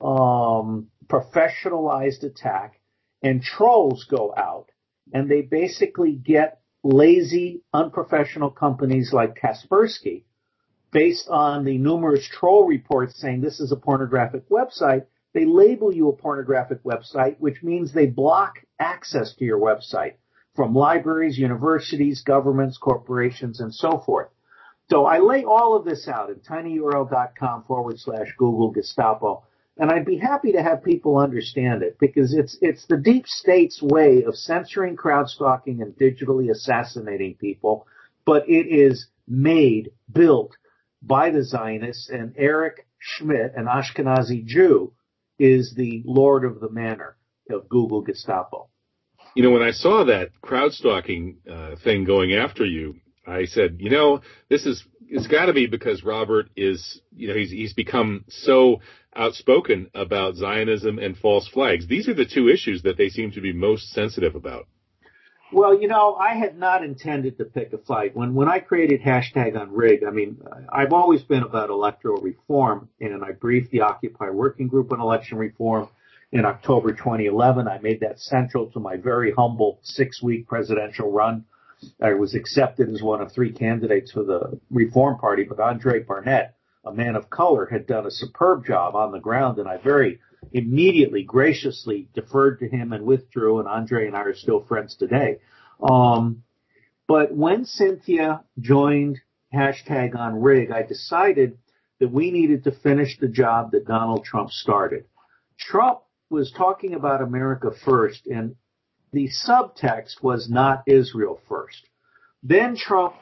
um, professionalized attack, and trolls go out, and they basically get lazy, unprofessional companies like Kaspersky, based on the numerous troll reports saying this is a pornographic website. They label you a pornographic website, which means they block access to your website from libraries, universities, governments, corporations, and so forth. So I lay all of this out at tinyurl.com forward slash Google Gestapo, and I'd be happy to have people understand it because it's it's the deep state's way of censoring, crowd stalking, and digitally assassinating people but it is made, built by the Zionists, and Eric Schmidt, an Ashkenazi Jew, is the lord of the manor of Google Gestapo. You know, when I saw that crowd stalking uh, thing going after you, I said, you know, this is, it's got to be because Robert is, you know, he's, he's become so outspoken about Zionism and false flags. These are the two issues that they seem to be most sensitive about. Well, you know, I had not intended to pick a fight. When when I created hashtag Unrig, I mean, I've always been about electoral reform, and I briefed the Occupy Working Group on election reform in October twenty eleven. I made that central to my very humble six-week presidential run. I was accepted as one of three candidates for the Reform Party, but Andre Barnett, a man of color, had done a superb job on the ground, and I very immediately, graciously deferred to him and withdrew, and Andre and I are still friends today. Um, but when Cynthia joined hashtag Unrig, I decided that we needed to finish the job that Donald Trump started. Trump was talking about America first, and the subtext was not Israel first. Then Trump,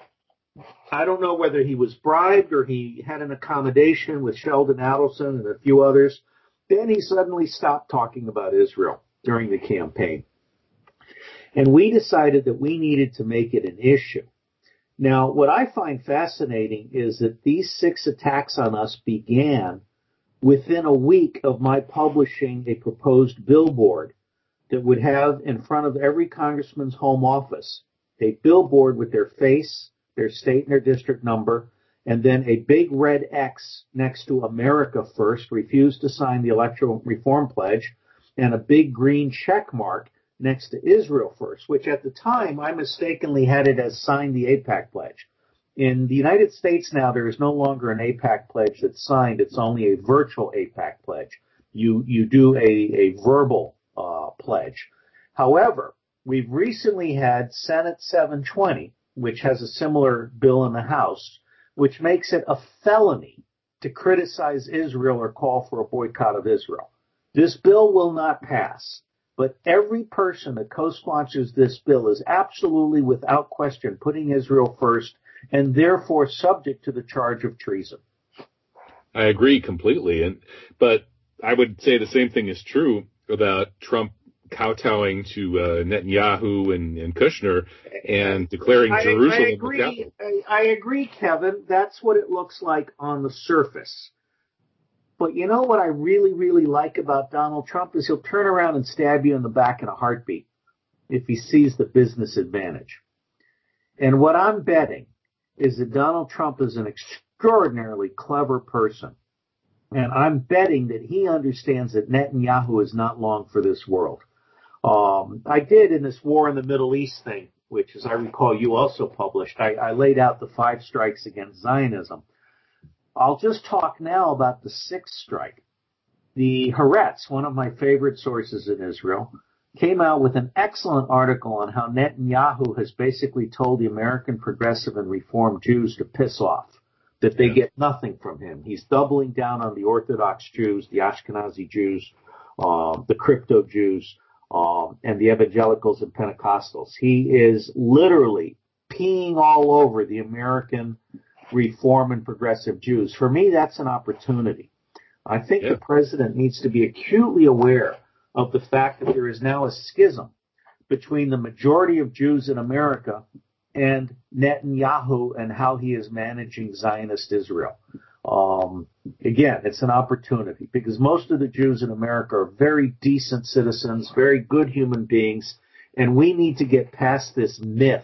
I don't know whether he was bribed or he had an accommodation with Sheldon Adelson and a few others. Then he suddenly stopped talking about Israel during the campaign. And we decided that we needed to make it an issue. Now, what I find fascinating is that these six attacks on us began within a week of my publishing a proposed billboard that would have in front of every congressman's home office a billboard with their face, their state and their district number, and then a big red X next to America First, refused to sign the Electoral Reform Pledge, and a big green check mark next to Israel First, which at the time I mistakenly had it as signed the AIPAC Pledge. In the United States now, there is no longer an AIPAC Pledge that's signed. It's only a virtual AIPAC Pledge. You, you do a, a verbal uh, pledge. However, we've recently had Senate seven twenty, which has a similar bill in the House, which makes it a felony to criticize Israel or call for a boycott of Israel. This bill will not pass, but every person that co-sponsors this bill is absolutely without question putting Israel first and therefore subject to the charge of treason. I agree completely, and but I would say the same thing is true about Trump kowtowing to uh, Netanyahu and, and Kushner and declaring I, Jerusalem I agree, the capital. I, I agree, Kevin. That's what it looks like on the surface. But you know what I really, really like about Donald Trump is he'll turn around and stab you in the back in a heartbeat if he sees the business advantage. And what I'm betting is that Donald Trump is an extraordinarily clever person. And I'm betting that he understands that Netanyahu is not long for this world. Um, I did in this war in the Middle East thing, which, as I recall, you also published. I, I laid out the five strikes against Zionism. I'll just talk now about the sixth strike. The Haaretz, one of my favorite sources in Israel, came out with an excellent article on how Netanyahu has basically told the American progressive and reform Jews to piss off, that they yeah. get nothing from him. He's doubling down on the Orthodox Jews, the Ashkenazi Jews, uh, the crypto Jews, Um, and the evangelicals and Pentecostals. He is literally peeing all over the American reform and progressive Jews. For me, that's an opportunity. I think yeah. the president needs to be acutely aware of the fact that there is now a schism between the majority of Jews in America and Netanyahu and how he is managing Zionist Israel. Um, again, it's an opportunity because most of the Jews in America are very decent citizens, very good human beings, and we need to get past this myth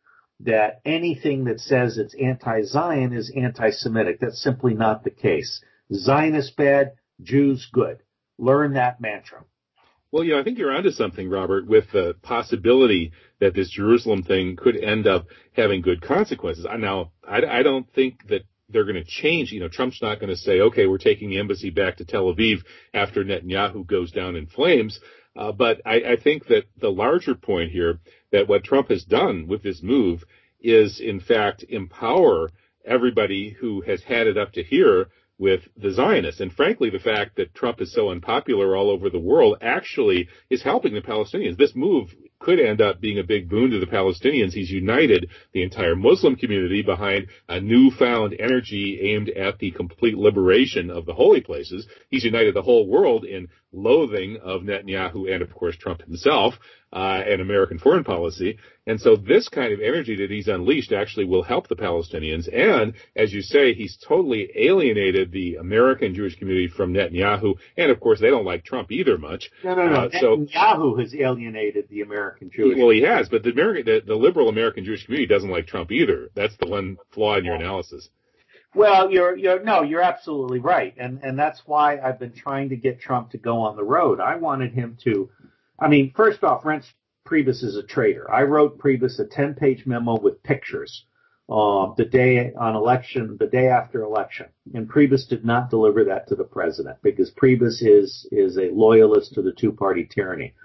that anything that says it's anti-Zion is anti-Semitic. That's simply not the case. Zionists bad, Jews good. Learn that mantra. Well, you know, I think you're onto something, Robert, with the possibility that this Jerusalem thing could end up having good consequences. Now, I, I don't think that they're going to change. You know, Trump's not going to say, okay, we're taking the embassy back to Tel Aviv after Netanyahu goes down in flames. Uh, but I, I think that the larger point here, that what Trump has done with this move is, in fact, empower everybody who has had it up to here with the Zionists. And frankly, the fact that Trump is so unpopular all over the world actually is helping the Palestinians. This move could end up being a big boon to the Palestinians. He's united the entire Muslim community behind a newfound energy aimed at the complete liberation of the holy places. He's united the whole world in loathing of Netanyahu and, of course, Trump himself uh, and American foreign policy. And so this kind of energy that he's unleashed actually will help the Palestinians. And, as you say, he's totally alienated the American Jewish community from Netanyahu. And, of course, they don't like Trump either much. No, no, no. Uh, so, Netanyahu has alienated the American Jewish Well, he has, but the, American, the, the liberal American Jewish community doesn't like Trump either. That's the one flaw in your analysis. Well, you're, you're, no, you're absolutely right. And, and that's why I've been trying to get Trump to go on the road. I wanted him to, I mean, first off, Reince Priebus is a traitor. I wrote Priebus a ten-page memo with pictures, uh, the day on election, the day after election. And Priebus did not deliver that to the president because Priebus is, is a loyalist to the two-party tyranny.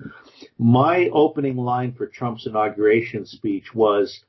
My opening line for Trump's inauguration speech was,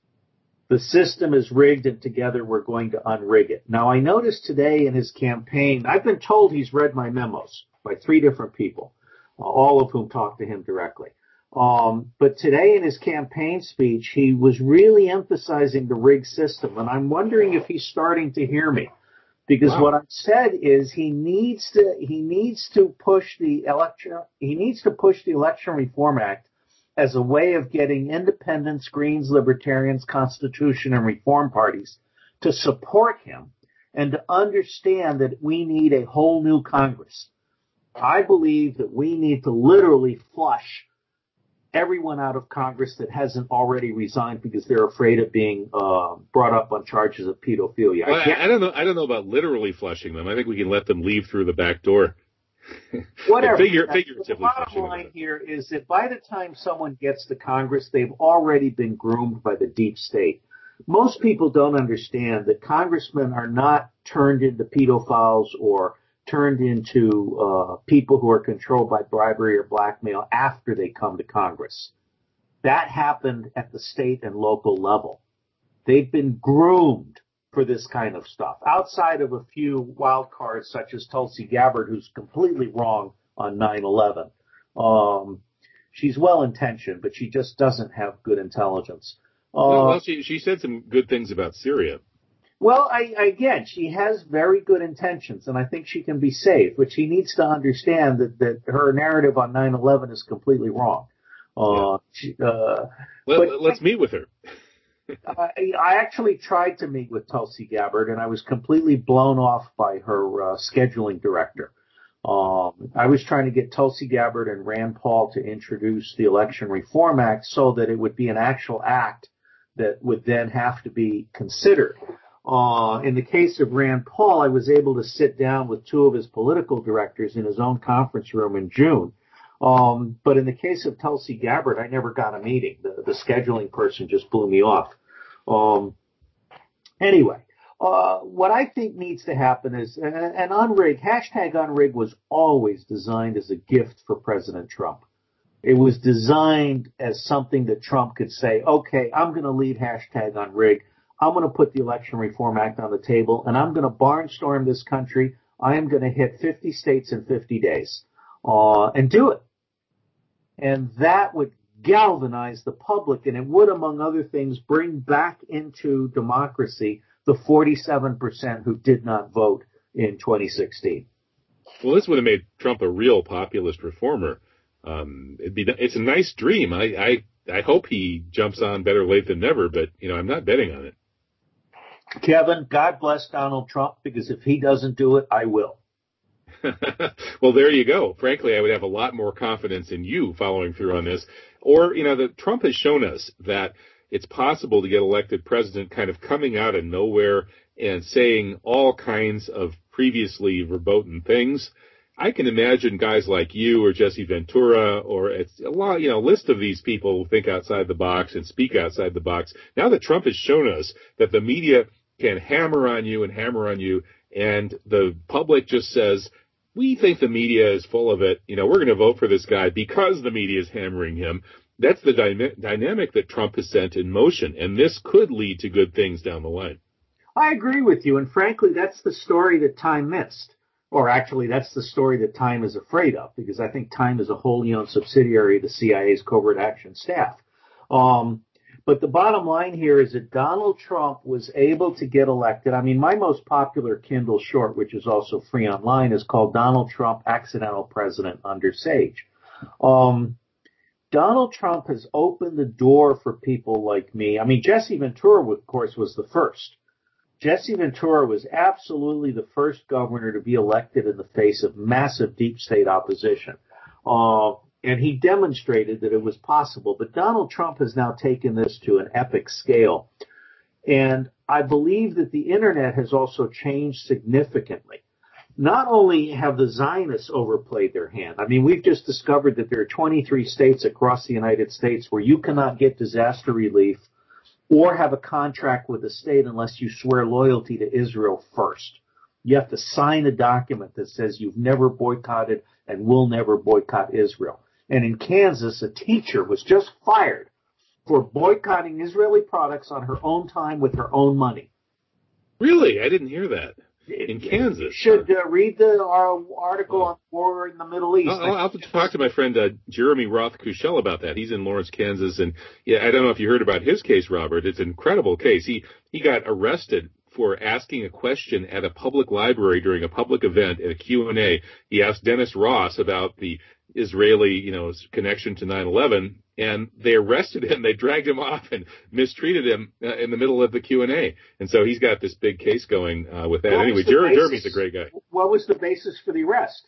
the system is rigged and together we're going to unrig it. Now, I noticed today in his campaign, I've been told he's read my memos by three different people, uh, all of whom talked to him directly. Um, but today in his campaign speech, he was really emphasizing the rigged system. And I'm wondering if he's starting to hear me. Because wow. What I've said is he needs to, he needs to push the election, he needs to push the Election Reform Act as a way of getting independents, Greens, Libertarians, Constitution, and Reform parties to support him and to understand that we need a whole new Congress. I believe that we need to literally flush everyone out of Congress that hasn't already resigned because they're afraid of being uh, brought up on charges of pedophilia. Well, I, I don't know. I don't know about literally flushing them. I think we can let them leave through the back door. Whatever. Figure, figuratively. The bottom line here is that by the time someone gets to Congress, they've already been groomed by the deep state. Most people don't understand that congressmen are not turned into pedophiles or turned into uh, people who are controlled by bribery or blackmail after they come to Congress. That happened at the state and local level. They've been groomed for this kind of stuff, outside of a few wild cards such as Tulsi Gabbard, who's completely wrong on nine eleven. Um, she's well-intentioned, but she just doesn't have good intelligence. Uh, well, well she, she said some good things about Syria. Well, I, again, she has very good intentions, and I think she can be saved, but she needs to understand that, that her narrative on nine eleven is completely wrong. Uh, yeah. she, uh, Let, but, let's meet with her. I, I actually tried to meet with Tulsi Gabbard, and I was completely blown off by her uh, scheduling director. Um, I was trying to get Tulsi Gabbard and Rand Paul to introduce the Election Reform Act so that it would be an actual act that would then have to be considered. Uh, in the case of Rand Paul, I was able to sit down with two of his political directors in his own conference room in June. Um, but in the case of Tulsi Gabbard, I never got a meeting. The, the scheduling person just blew me off. Um, anyway, uh, what I think needs to happen is, and, and unrig, hashtag unrig was always designed as a gift for President Trump. It was designed as something that Trump could say, okay, I'm going to lead hashtag unrig. I'm going to put the Election Reform Act on the table, and I'm going to barnstorm this country. I am going to hit fifty states in fifty days, uh, and do it. And that would galvanize the public, and it would, among other things, bring back into democracy the forty-seven percent who did not vote in twenty sixteen. Well, this would have made Trump a real populist reformer. Um, it'd be, it's a nice dream. I, I, I hope he jumps on better late than never, but, you know, I'm not betting on it. Kevin, God bless Donald Trump, because if he doesn't do it, I will. Well, there you go. Frankly, I would have a lot more confidence in you following through on this. Or, you know, the, Trump has shown us that it's possible to get elected president kind of coming out of nowhere and saying all kinds of previously verboten things. I can imagine guys like you or Jesse Ventura or it's a lot, you know, list of these people who think outside the box and speak outside the box. Now that Trump has shown us that the media can hammer on you and hammer on you, and the public just says, we think the media is full of it. You know, we're going to vote for this guy because the media is hammering him. That's the dy- dynamic that Trump has sent in motion, and this could lead to good things down the line. I agree with you, and frankly, that's the story that Time missed. or actually that's the story that Time is afraid of, because I think Time is a wholly owned subsidiary of the C I A's covert action staff. Um, but the bottom line here is that Donald Trump was able to get elected. I mean, my most popular Kindle short, which is also free online, is called Donald Trump, Accidental President Under Sage. Um, Donald Trump has opened the door for people like me. I mean, Jesse Ventura, of course, was the first. Jesse Ventura was absolutely the first governor to be elected in the face of massive deep state opposition. Uh, and he demonstrated that it was possible. But Donald Trump has now taken this to an epic scale. And I believe that the internet has also changed significantly. Not only have the Zionists overplayed their hand, I mean, we've just discovered that there are twenty-three states across the United States where you cannot get disaster relief or have a contract with the state unless you swear loyalty to Israel first. You have to sign a document that says you've never boycotted and will never boycott Israel. And in Kansas, a teacher was just fired for boycotting Israeli products on her own time with her own money. Really? I didn't hear that. In Kansas. You should uh, read the uh, article on war in the Middle East. I'll, I'll have to talk to my friend uh, Jeremy Roth-Kushel about that. He's in Lawrence, Kansas, and yeah, I don't know if you heard about his case, Robert. It's an incredible case. He he got arrested for asking a question at a public library during a public event at a Q and A. He asked Dennis Ross about the Israeli, you know, connection to nine eleven, and they arrested him. They dragged him off and mistreated him uh, in the middle of the Q and A. And so he's got this big case going uh, with that. What anyway, Jer- Jeremy's a great guy. What was the basis for the arrest?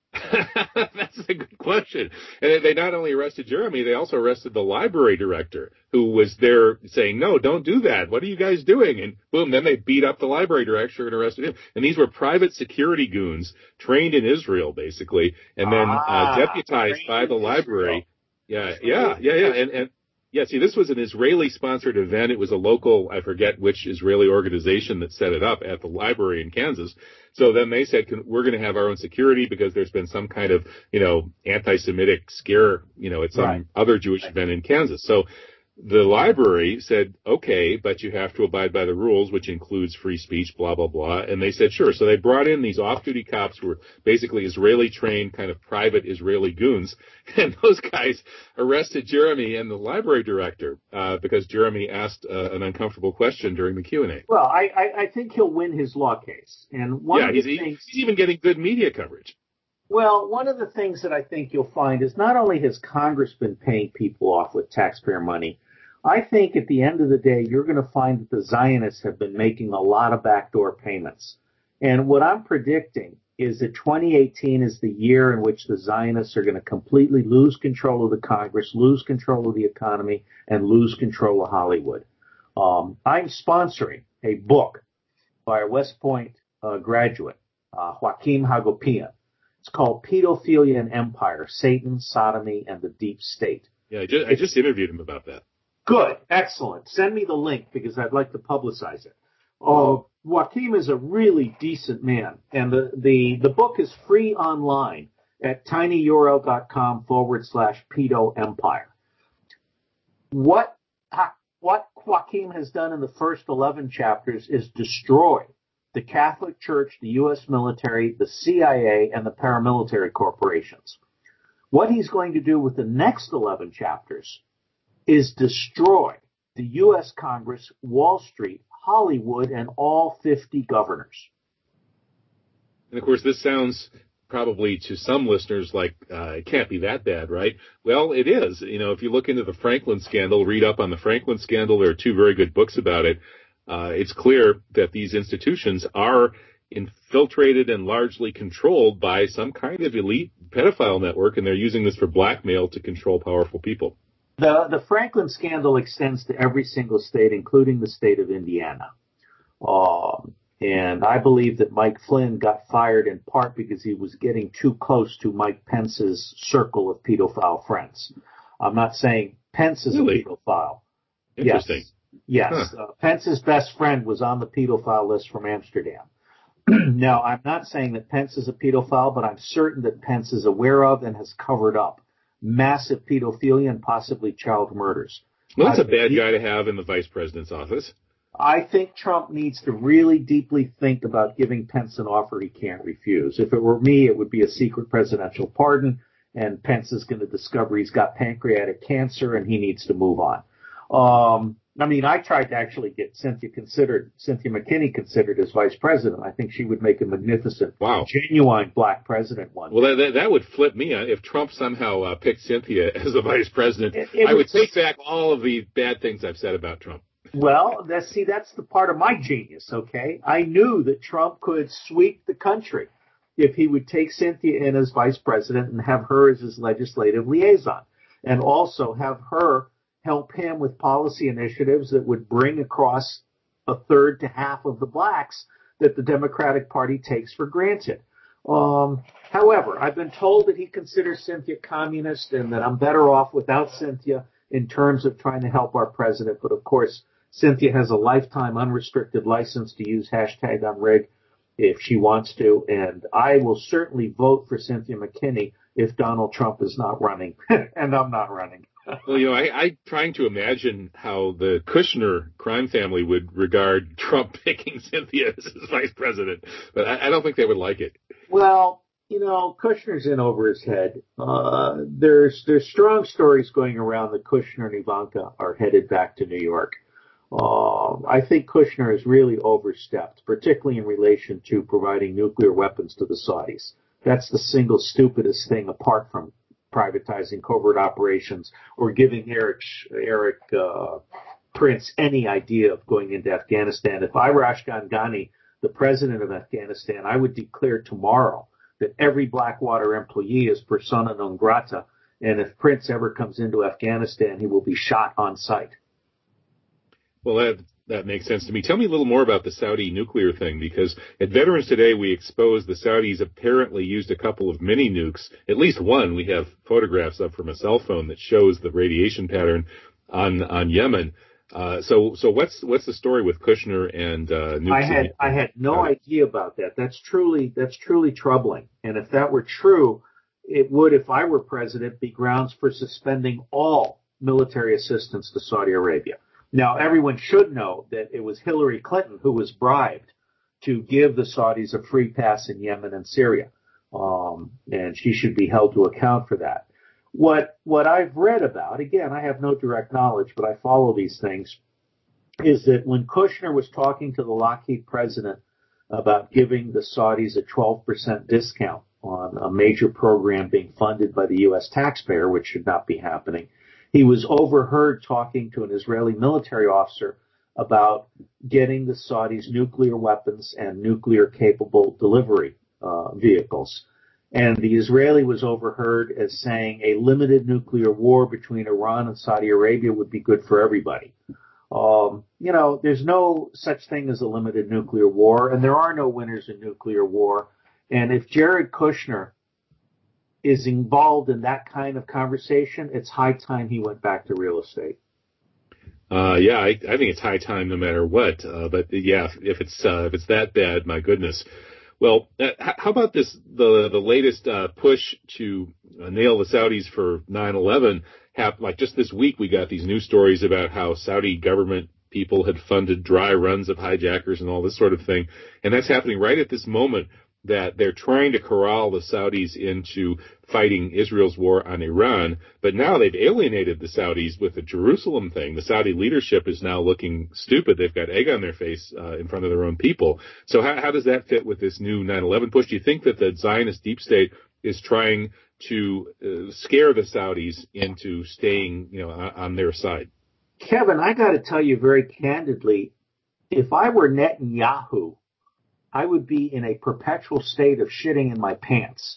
That's a good question. And they not only arrested Jeremy, they also arrested the library director who was there saying, no, don't do that. What are you guys doing? And boom, then they beat up the library director and arrested him. And these were private security goons trained in Israel, basically, and then ah, uh, deputized by the library. Yeah, yeah, yeah, yeah. And, and yeah, see, this was an Israeli-sponsored event. It was a local, I forget which Israeli organization that set it up at the library in Kansas. So then they said, we're going to have our own security because there's been some kind of, you know, anti-Semitic scare, you know, at some right. other Jewish event in Kansas. So the library said, okay, but you have to abide by the rules, which includes free speech, blah, blah, blah. And they said, sure. So they brought in these off-duty cops who were basically Israeli-trained, kind of private Israeli goons. And those guys arrested Jeremy and the library director uh, because Jeremy asked uh, an uncomfortable question during the Q and A. Well, I, I, I think he'll win his law case. And one yeah, of the he's, things, he's even getting good media coverage. Well, one of the things that I think you'll find is not only has Congress been paying people off with taxpayer money, I think at the end of the day, you're going to find that the Zionists have been making a lot of backdoor payments. And what I'm predicting is that twenty eighteen is the year in which the Zionists are going to completely lose control of the Congress, lose control of the economy, and lose control of Hollywood. Um, I'm sponsoring a book by a West Point uh, graduate, uh, Joaquim Hagopian. It's called Pedophilia and Empire, Satan, Sodomy, and the Deep State. Yeah, I just, I just interviewed him about that. Good. Excellent. Send me the link because I'd like to publicize it. Uh, Joaquim is a really decent man, and the, the, the book is free online at tinyurl.com forward slash pedo empire. What, what Joaquim has done in the first eleven chapters is destroy the Catholic Church, the U S military, the C I A, and the paramilitary corporations. What he's going to do with the next eleven chapters is destroy the U S Congress, Wall Street, Hollywood, and all fifty governors. And of course, this sounds probably to some listeners like uh, it can't be that bad, right? Well, it is. You know, if you look into the Franklin scandal, read up on the Franklin scandal, there are two very good books about it. Uh, it's clear that these institutions are infiltrated and largely controlled by some kind of elite pedophile network, and they're using this for blackmail to control powerful people. The, the Franklin scandal extends to every single state, including the state of Indiana. Um, and I believe that Mike Flynn got fired in part because he was getting too close to Mike Pence's circle of pedophile friends. I'm not saying Pence is really? a pedophile. Interesting. Yes. Yes. Huh. Uh, Pence's best friend was on the pedophile list from Amsterdam. Now, I'm not saying that Pence is a pedophile, but I'm certain that Pence is aware of and has covered up massive pedophilia and possibly child murders. Well, that's uh, a bad he, guy to have in the vice president's office. I think Trump needs to really deeply think about giving Pence an offer he can't refuse. If it were me, it would be a secret presidential pardon, and Pence is going to discover he's got pancreatic cancer and he needs to move on. Um, I mean, I tried to actually get Cynthia considered, Cynthia McKinney considered as vice president. I think she would make a magnificent, wow. genuine black president one. Well, that, that would flip me. If Trump somehow uh, picked Cynthia as the vice president, it, it I would was, take back all of the bad things I've said about Trump. Well, that's, see, that's the part of my genius, okay? I knew that Trump could sweep the country if he would take Cynthia in as vice president and have her as his legislative liaison, and also have her help him with policy initiatives that would bring across a third to half of the blacks that the Democratic Party takes for granted. Um, however, I've been told that he considers Cynthia communist and that I'm better off without Cynthia in terms of trying to help our president. But of course, Cynthia has a lifetime unrestricted license to use hashtag unrig if she wants to, and I will certainly vote for Cynthia McKinney if Donald Trump is not running, and I'm not running. Well, you know, I, I'm trying to imagine how the Kushner crime family would regard Trump picking Cynthia as his vice president, but I, I don't think they would like it. Well, you know, Kushner's in over his head. Uh, there's there's strong stories going around that Kushner and Ivanka are headed back to New York. Uh, I think Kushner has really overstepped, particularly in relation to providing nuclear weapons to the Saudis. That's the single stupidest thing apart from privatizing covert operations or giving Eric, Eric uh, Prince any idea of going into Afghanistan. If I were Ashkan Ghani, the president of Afghanistan, I would declare tomorrow that every Blackwater employee is persona non grata, and if Prince ever comes into Afghanistan, he will be shot on sight. Well, that that makes sense to me. Tell me a little more about the Saudi nuclear thing, because at Veterans Today, we exposed the Saudis apparently used a couple of mini nukes, at least one. We have photographs up from a cell phone that shows the radiation pattern on on Yemen. Uh, so so what's what's the story with Kushner and uh, nukes? I had I had no idea about that. That's truly that's truly troubling. And if that were true, it would, if I were president, be grounds for suspending all military assistance to Saudi Arabia. Now, everyone should know that it was Hillary Clinton who was bribed to give the Saudis a free pass in Yemen and Syria, um, and she should be held to account for that. What what I've read about, again, I have no direct knowledge, but I follow these things, is that when Kushner was talking to the Lockheed president about giving the Saudis a twelve percent discount on a major program being funded by the U S taxpayer, which should not be happening, he was overheard talking to an Israeli military officer about getting the Saudis nuclear weapons and nuclear-capable delivery uh, vehicles. And the Israeli was overheard as saying a limited nuclear war between Iran and Saudi Arabia would be good for everybody. Um, you know, there's no such thing as a limited nuclear war, and there are no winners in nuclear war. And if Jared Kushner is involved in that kind of conversation, it's high time he went back to real estate. Uh, yeah, I, I think it's high time no matter what. Uh, but yeah, if it's, uh, if it's that bad, my goodness. Well, uh, how about this, the, the latest, uh, push to uh, nail the Saudis for nine eleven? Hap- like just this week, we got these news stories about how Saudi government people had funded dry runs of hijackers and all this sort of thing. And that's happening right at this moment that they're trying to corral the Saudis into fighting Israel's war on Iran. But now they've alienated the Saudis with the Jerusalem thing. The Saudi leadership is now looking stupid. They've got egg on their face uh, in front of their own people. So how, how does that fit with this new nine eleven push? Do you think that the Zionist deep state is trying to uh, scare the Saudis into staying, you know, on, on their side? Kevin, I got to tell you very candidly, if I were Netanyahu, I would be in a perpetual state of shitting in my pants.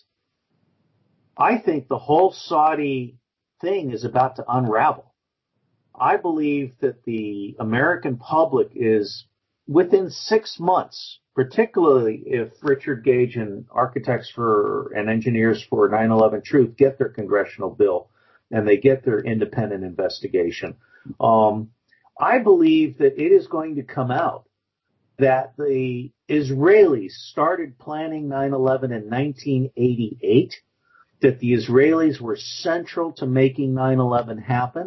I think the whole Saudi thing is about to unravel. I believe that the American public is within six months, particularly if Richard Gage and architects for and engineers for nine eleven Truth get their congressional bill and they get their independent investigation. Um, I believe that it is going to come out that the Israelis started planning nine eleven in nineteen eighty-eight, that the Israelis were central to making nine eleven happen,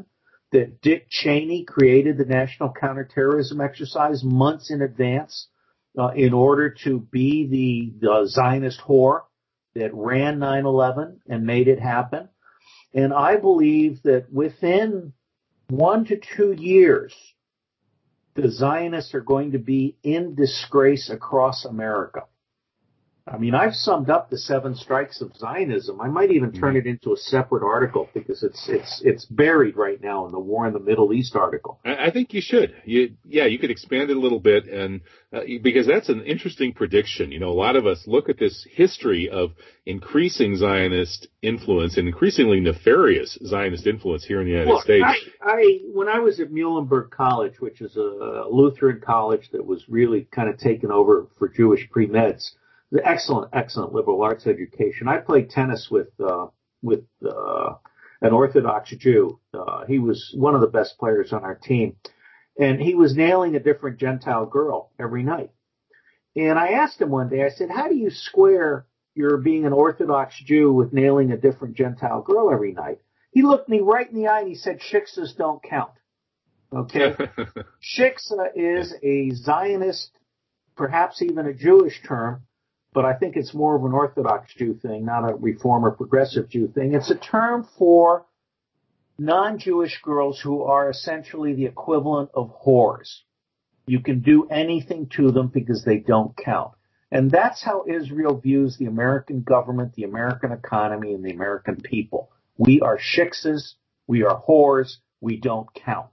that Dick Cheney created the National Counterterrorism Exercise months in advance uh, in order to be the, the Zionist whore that ran nine eleven and made it happen. And I believe that within one to two years, the Zionists are going to be in disgrace across America. I mean, I've summed up the seven strikes of Zionism. I might even turn it into a separate article because it's it's it's buried right now in the War in the Middle East article. I think you should. You, yeah, you could expand it a little bit, and uh, because that's an interesting prediction. You know, a lot of us look at this history of increasing Zionist influence and increasingly nefarious Zionist influence here in the United Look, States. I, I when I was at Muhlenberg College, which is a Lutheran college that was really kind of taken over for Jewish pre-meds, the excellent, excellent liberal arts education. I played tennis with uh, with uh, an Orthodox Jew. Uh, he was one of the best players on our team, and he was nailing a different Gentile girl every night. And I asked him one day, I said, "How do you square your being an Orthodox Jew with nailing a different Gentile girl every night?" He looked me right in the eye and he said, "Shiksas don't count." Okay, shiksa is a Zionist, perhaps even a Jewish term. But I think it's more of an Orthodox Jew thing, not a Reform or Progressive Jew thing. It's a term for non-Jewish girls who are essentially the equivalent of whores. You can do anything to them because they don't count. And that's how Israel views the American government, the American economy, and the American people. We are shiksas, we are whores, we don't count.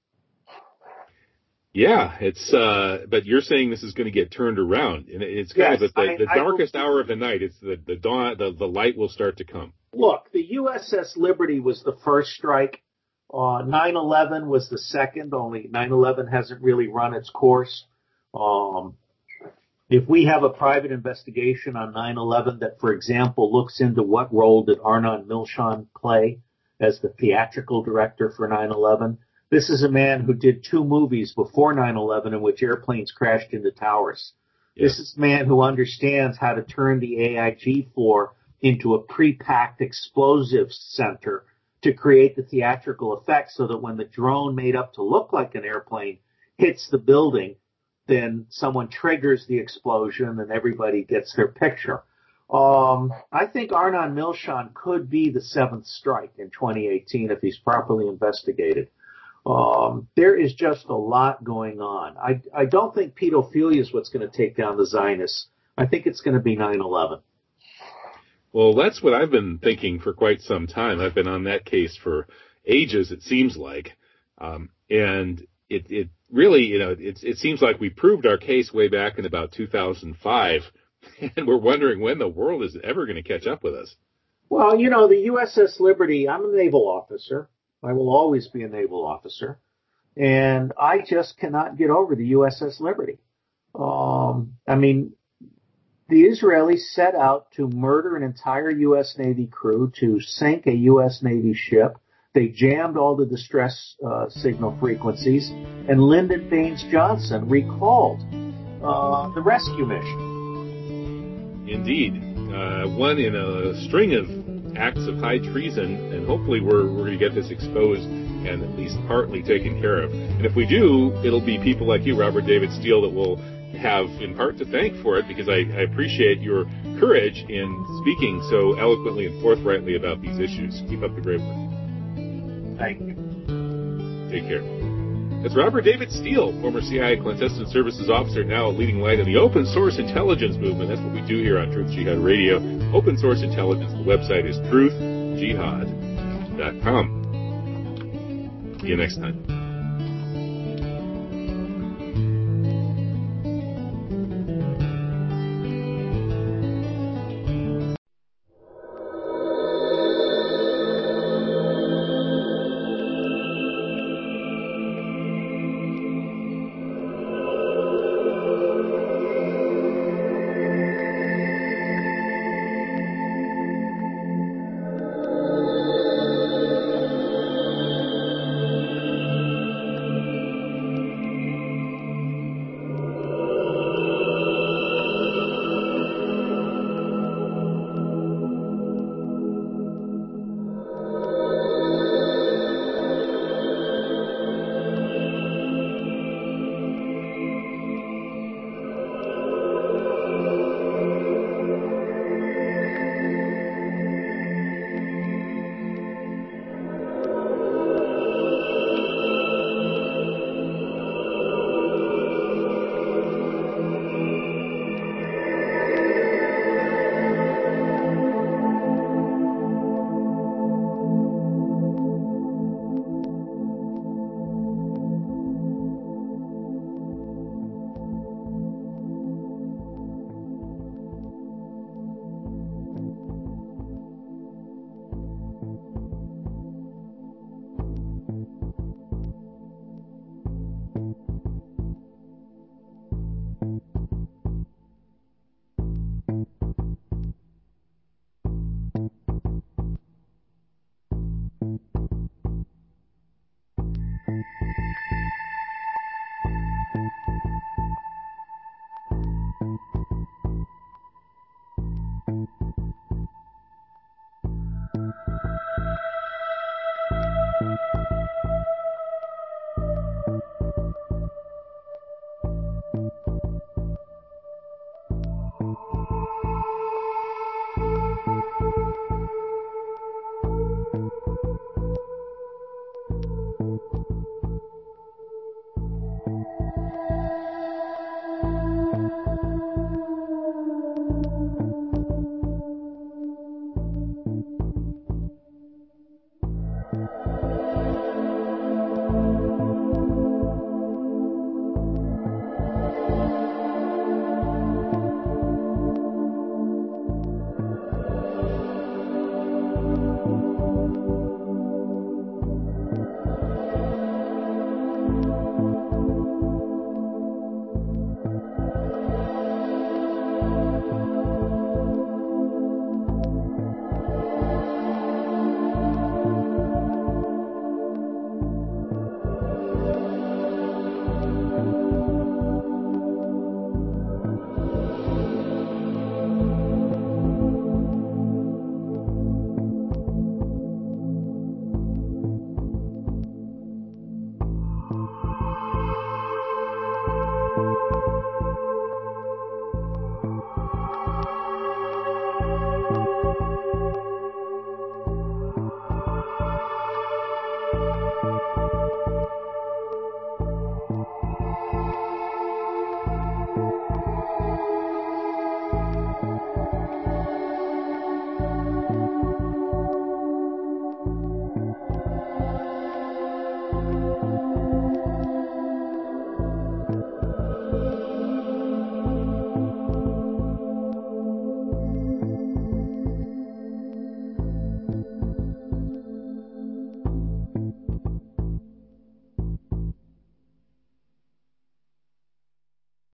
Yeah, it's, uh, but you're saying this is going to get turned around, and it's kind Yes, of at the, I, the darkest I, hour of the night. It's the, the dawn, the, the light will start to come. Look, the U S S Liberty was the first strike. Uh, nine eleven was the second, only nine eleven hasn't really run its course. Um, if we have a private investigation on nine eleven that, for example, looks into what role did Arnon Milchan play as the theatrical director for nine eleven, this is a man who did two movies before nine eleven in which airplanes crashed into towers. Yeah. This is a man who understands how to turn the A I G floor into a pre-packed explosive center to create the theatrical effect so that when the drone made up to look like an airplane hits the building, then someone triggers the explosion and everybody gets their picture. Um, I think Arnon Milchan could be the seventh strike in twenty eighteen if he's properly investigated. Um, there is just a lot going on. I, I don't think pedophilia is what's going to take down the Zionists. I think it's going to be nine eleven. Well, that's what I've been thinking for quite some time. I've been on that case for ages, it seems like. Um, and it, it really, you know, it, it seems like we proved our case way back in about two thousand five, and we're wondering when the world is ever going to catch up with us. Well, you know, the U S S Liberty, I'm a naval officer. I will always be a naval officer. And I just cannot get over the U S S Liberty. Um, I mean, the Israelis set out to murder an entire U S Navy crew, to sink a U S Navy ship. They jammed all the distress uh, signal frequencies, and Lyndon Baines Johnson recalled uh, the rescue mission. Indeed. Uh, one in a string of acts of high treason, and hopefully we're, we're going to get this exposed and at least partly taken care of. And if we do, it'll be people like you, Robert David Steele, that will have in part to thank for it, because I, I appreciate your courage in speaking so eloquently and forthrightly about these issues. Keep up the great work. Thank you. Take care. That's Robert David Steele, former C I A Clandestine Services Officer, now a leading light in the open source intelligence movement. That's what we do here on Truth Jihad Radio. Open source intelligence. The website is truth jihad dot com. See you next time.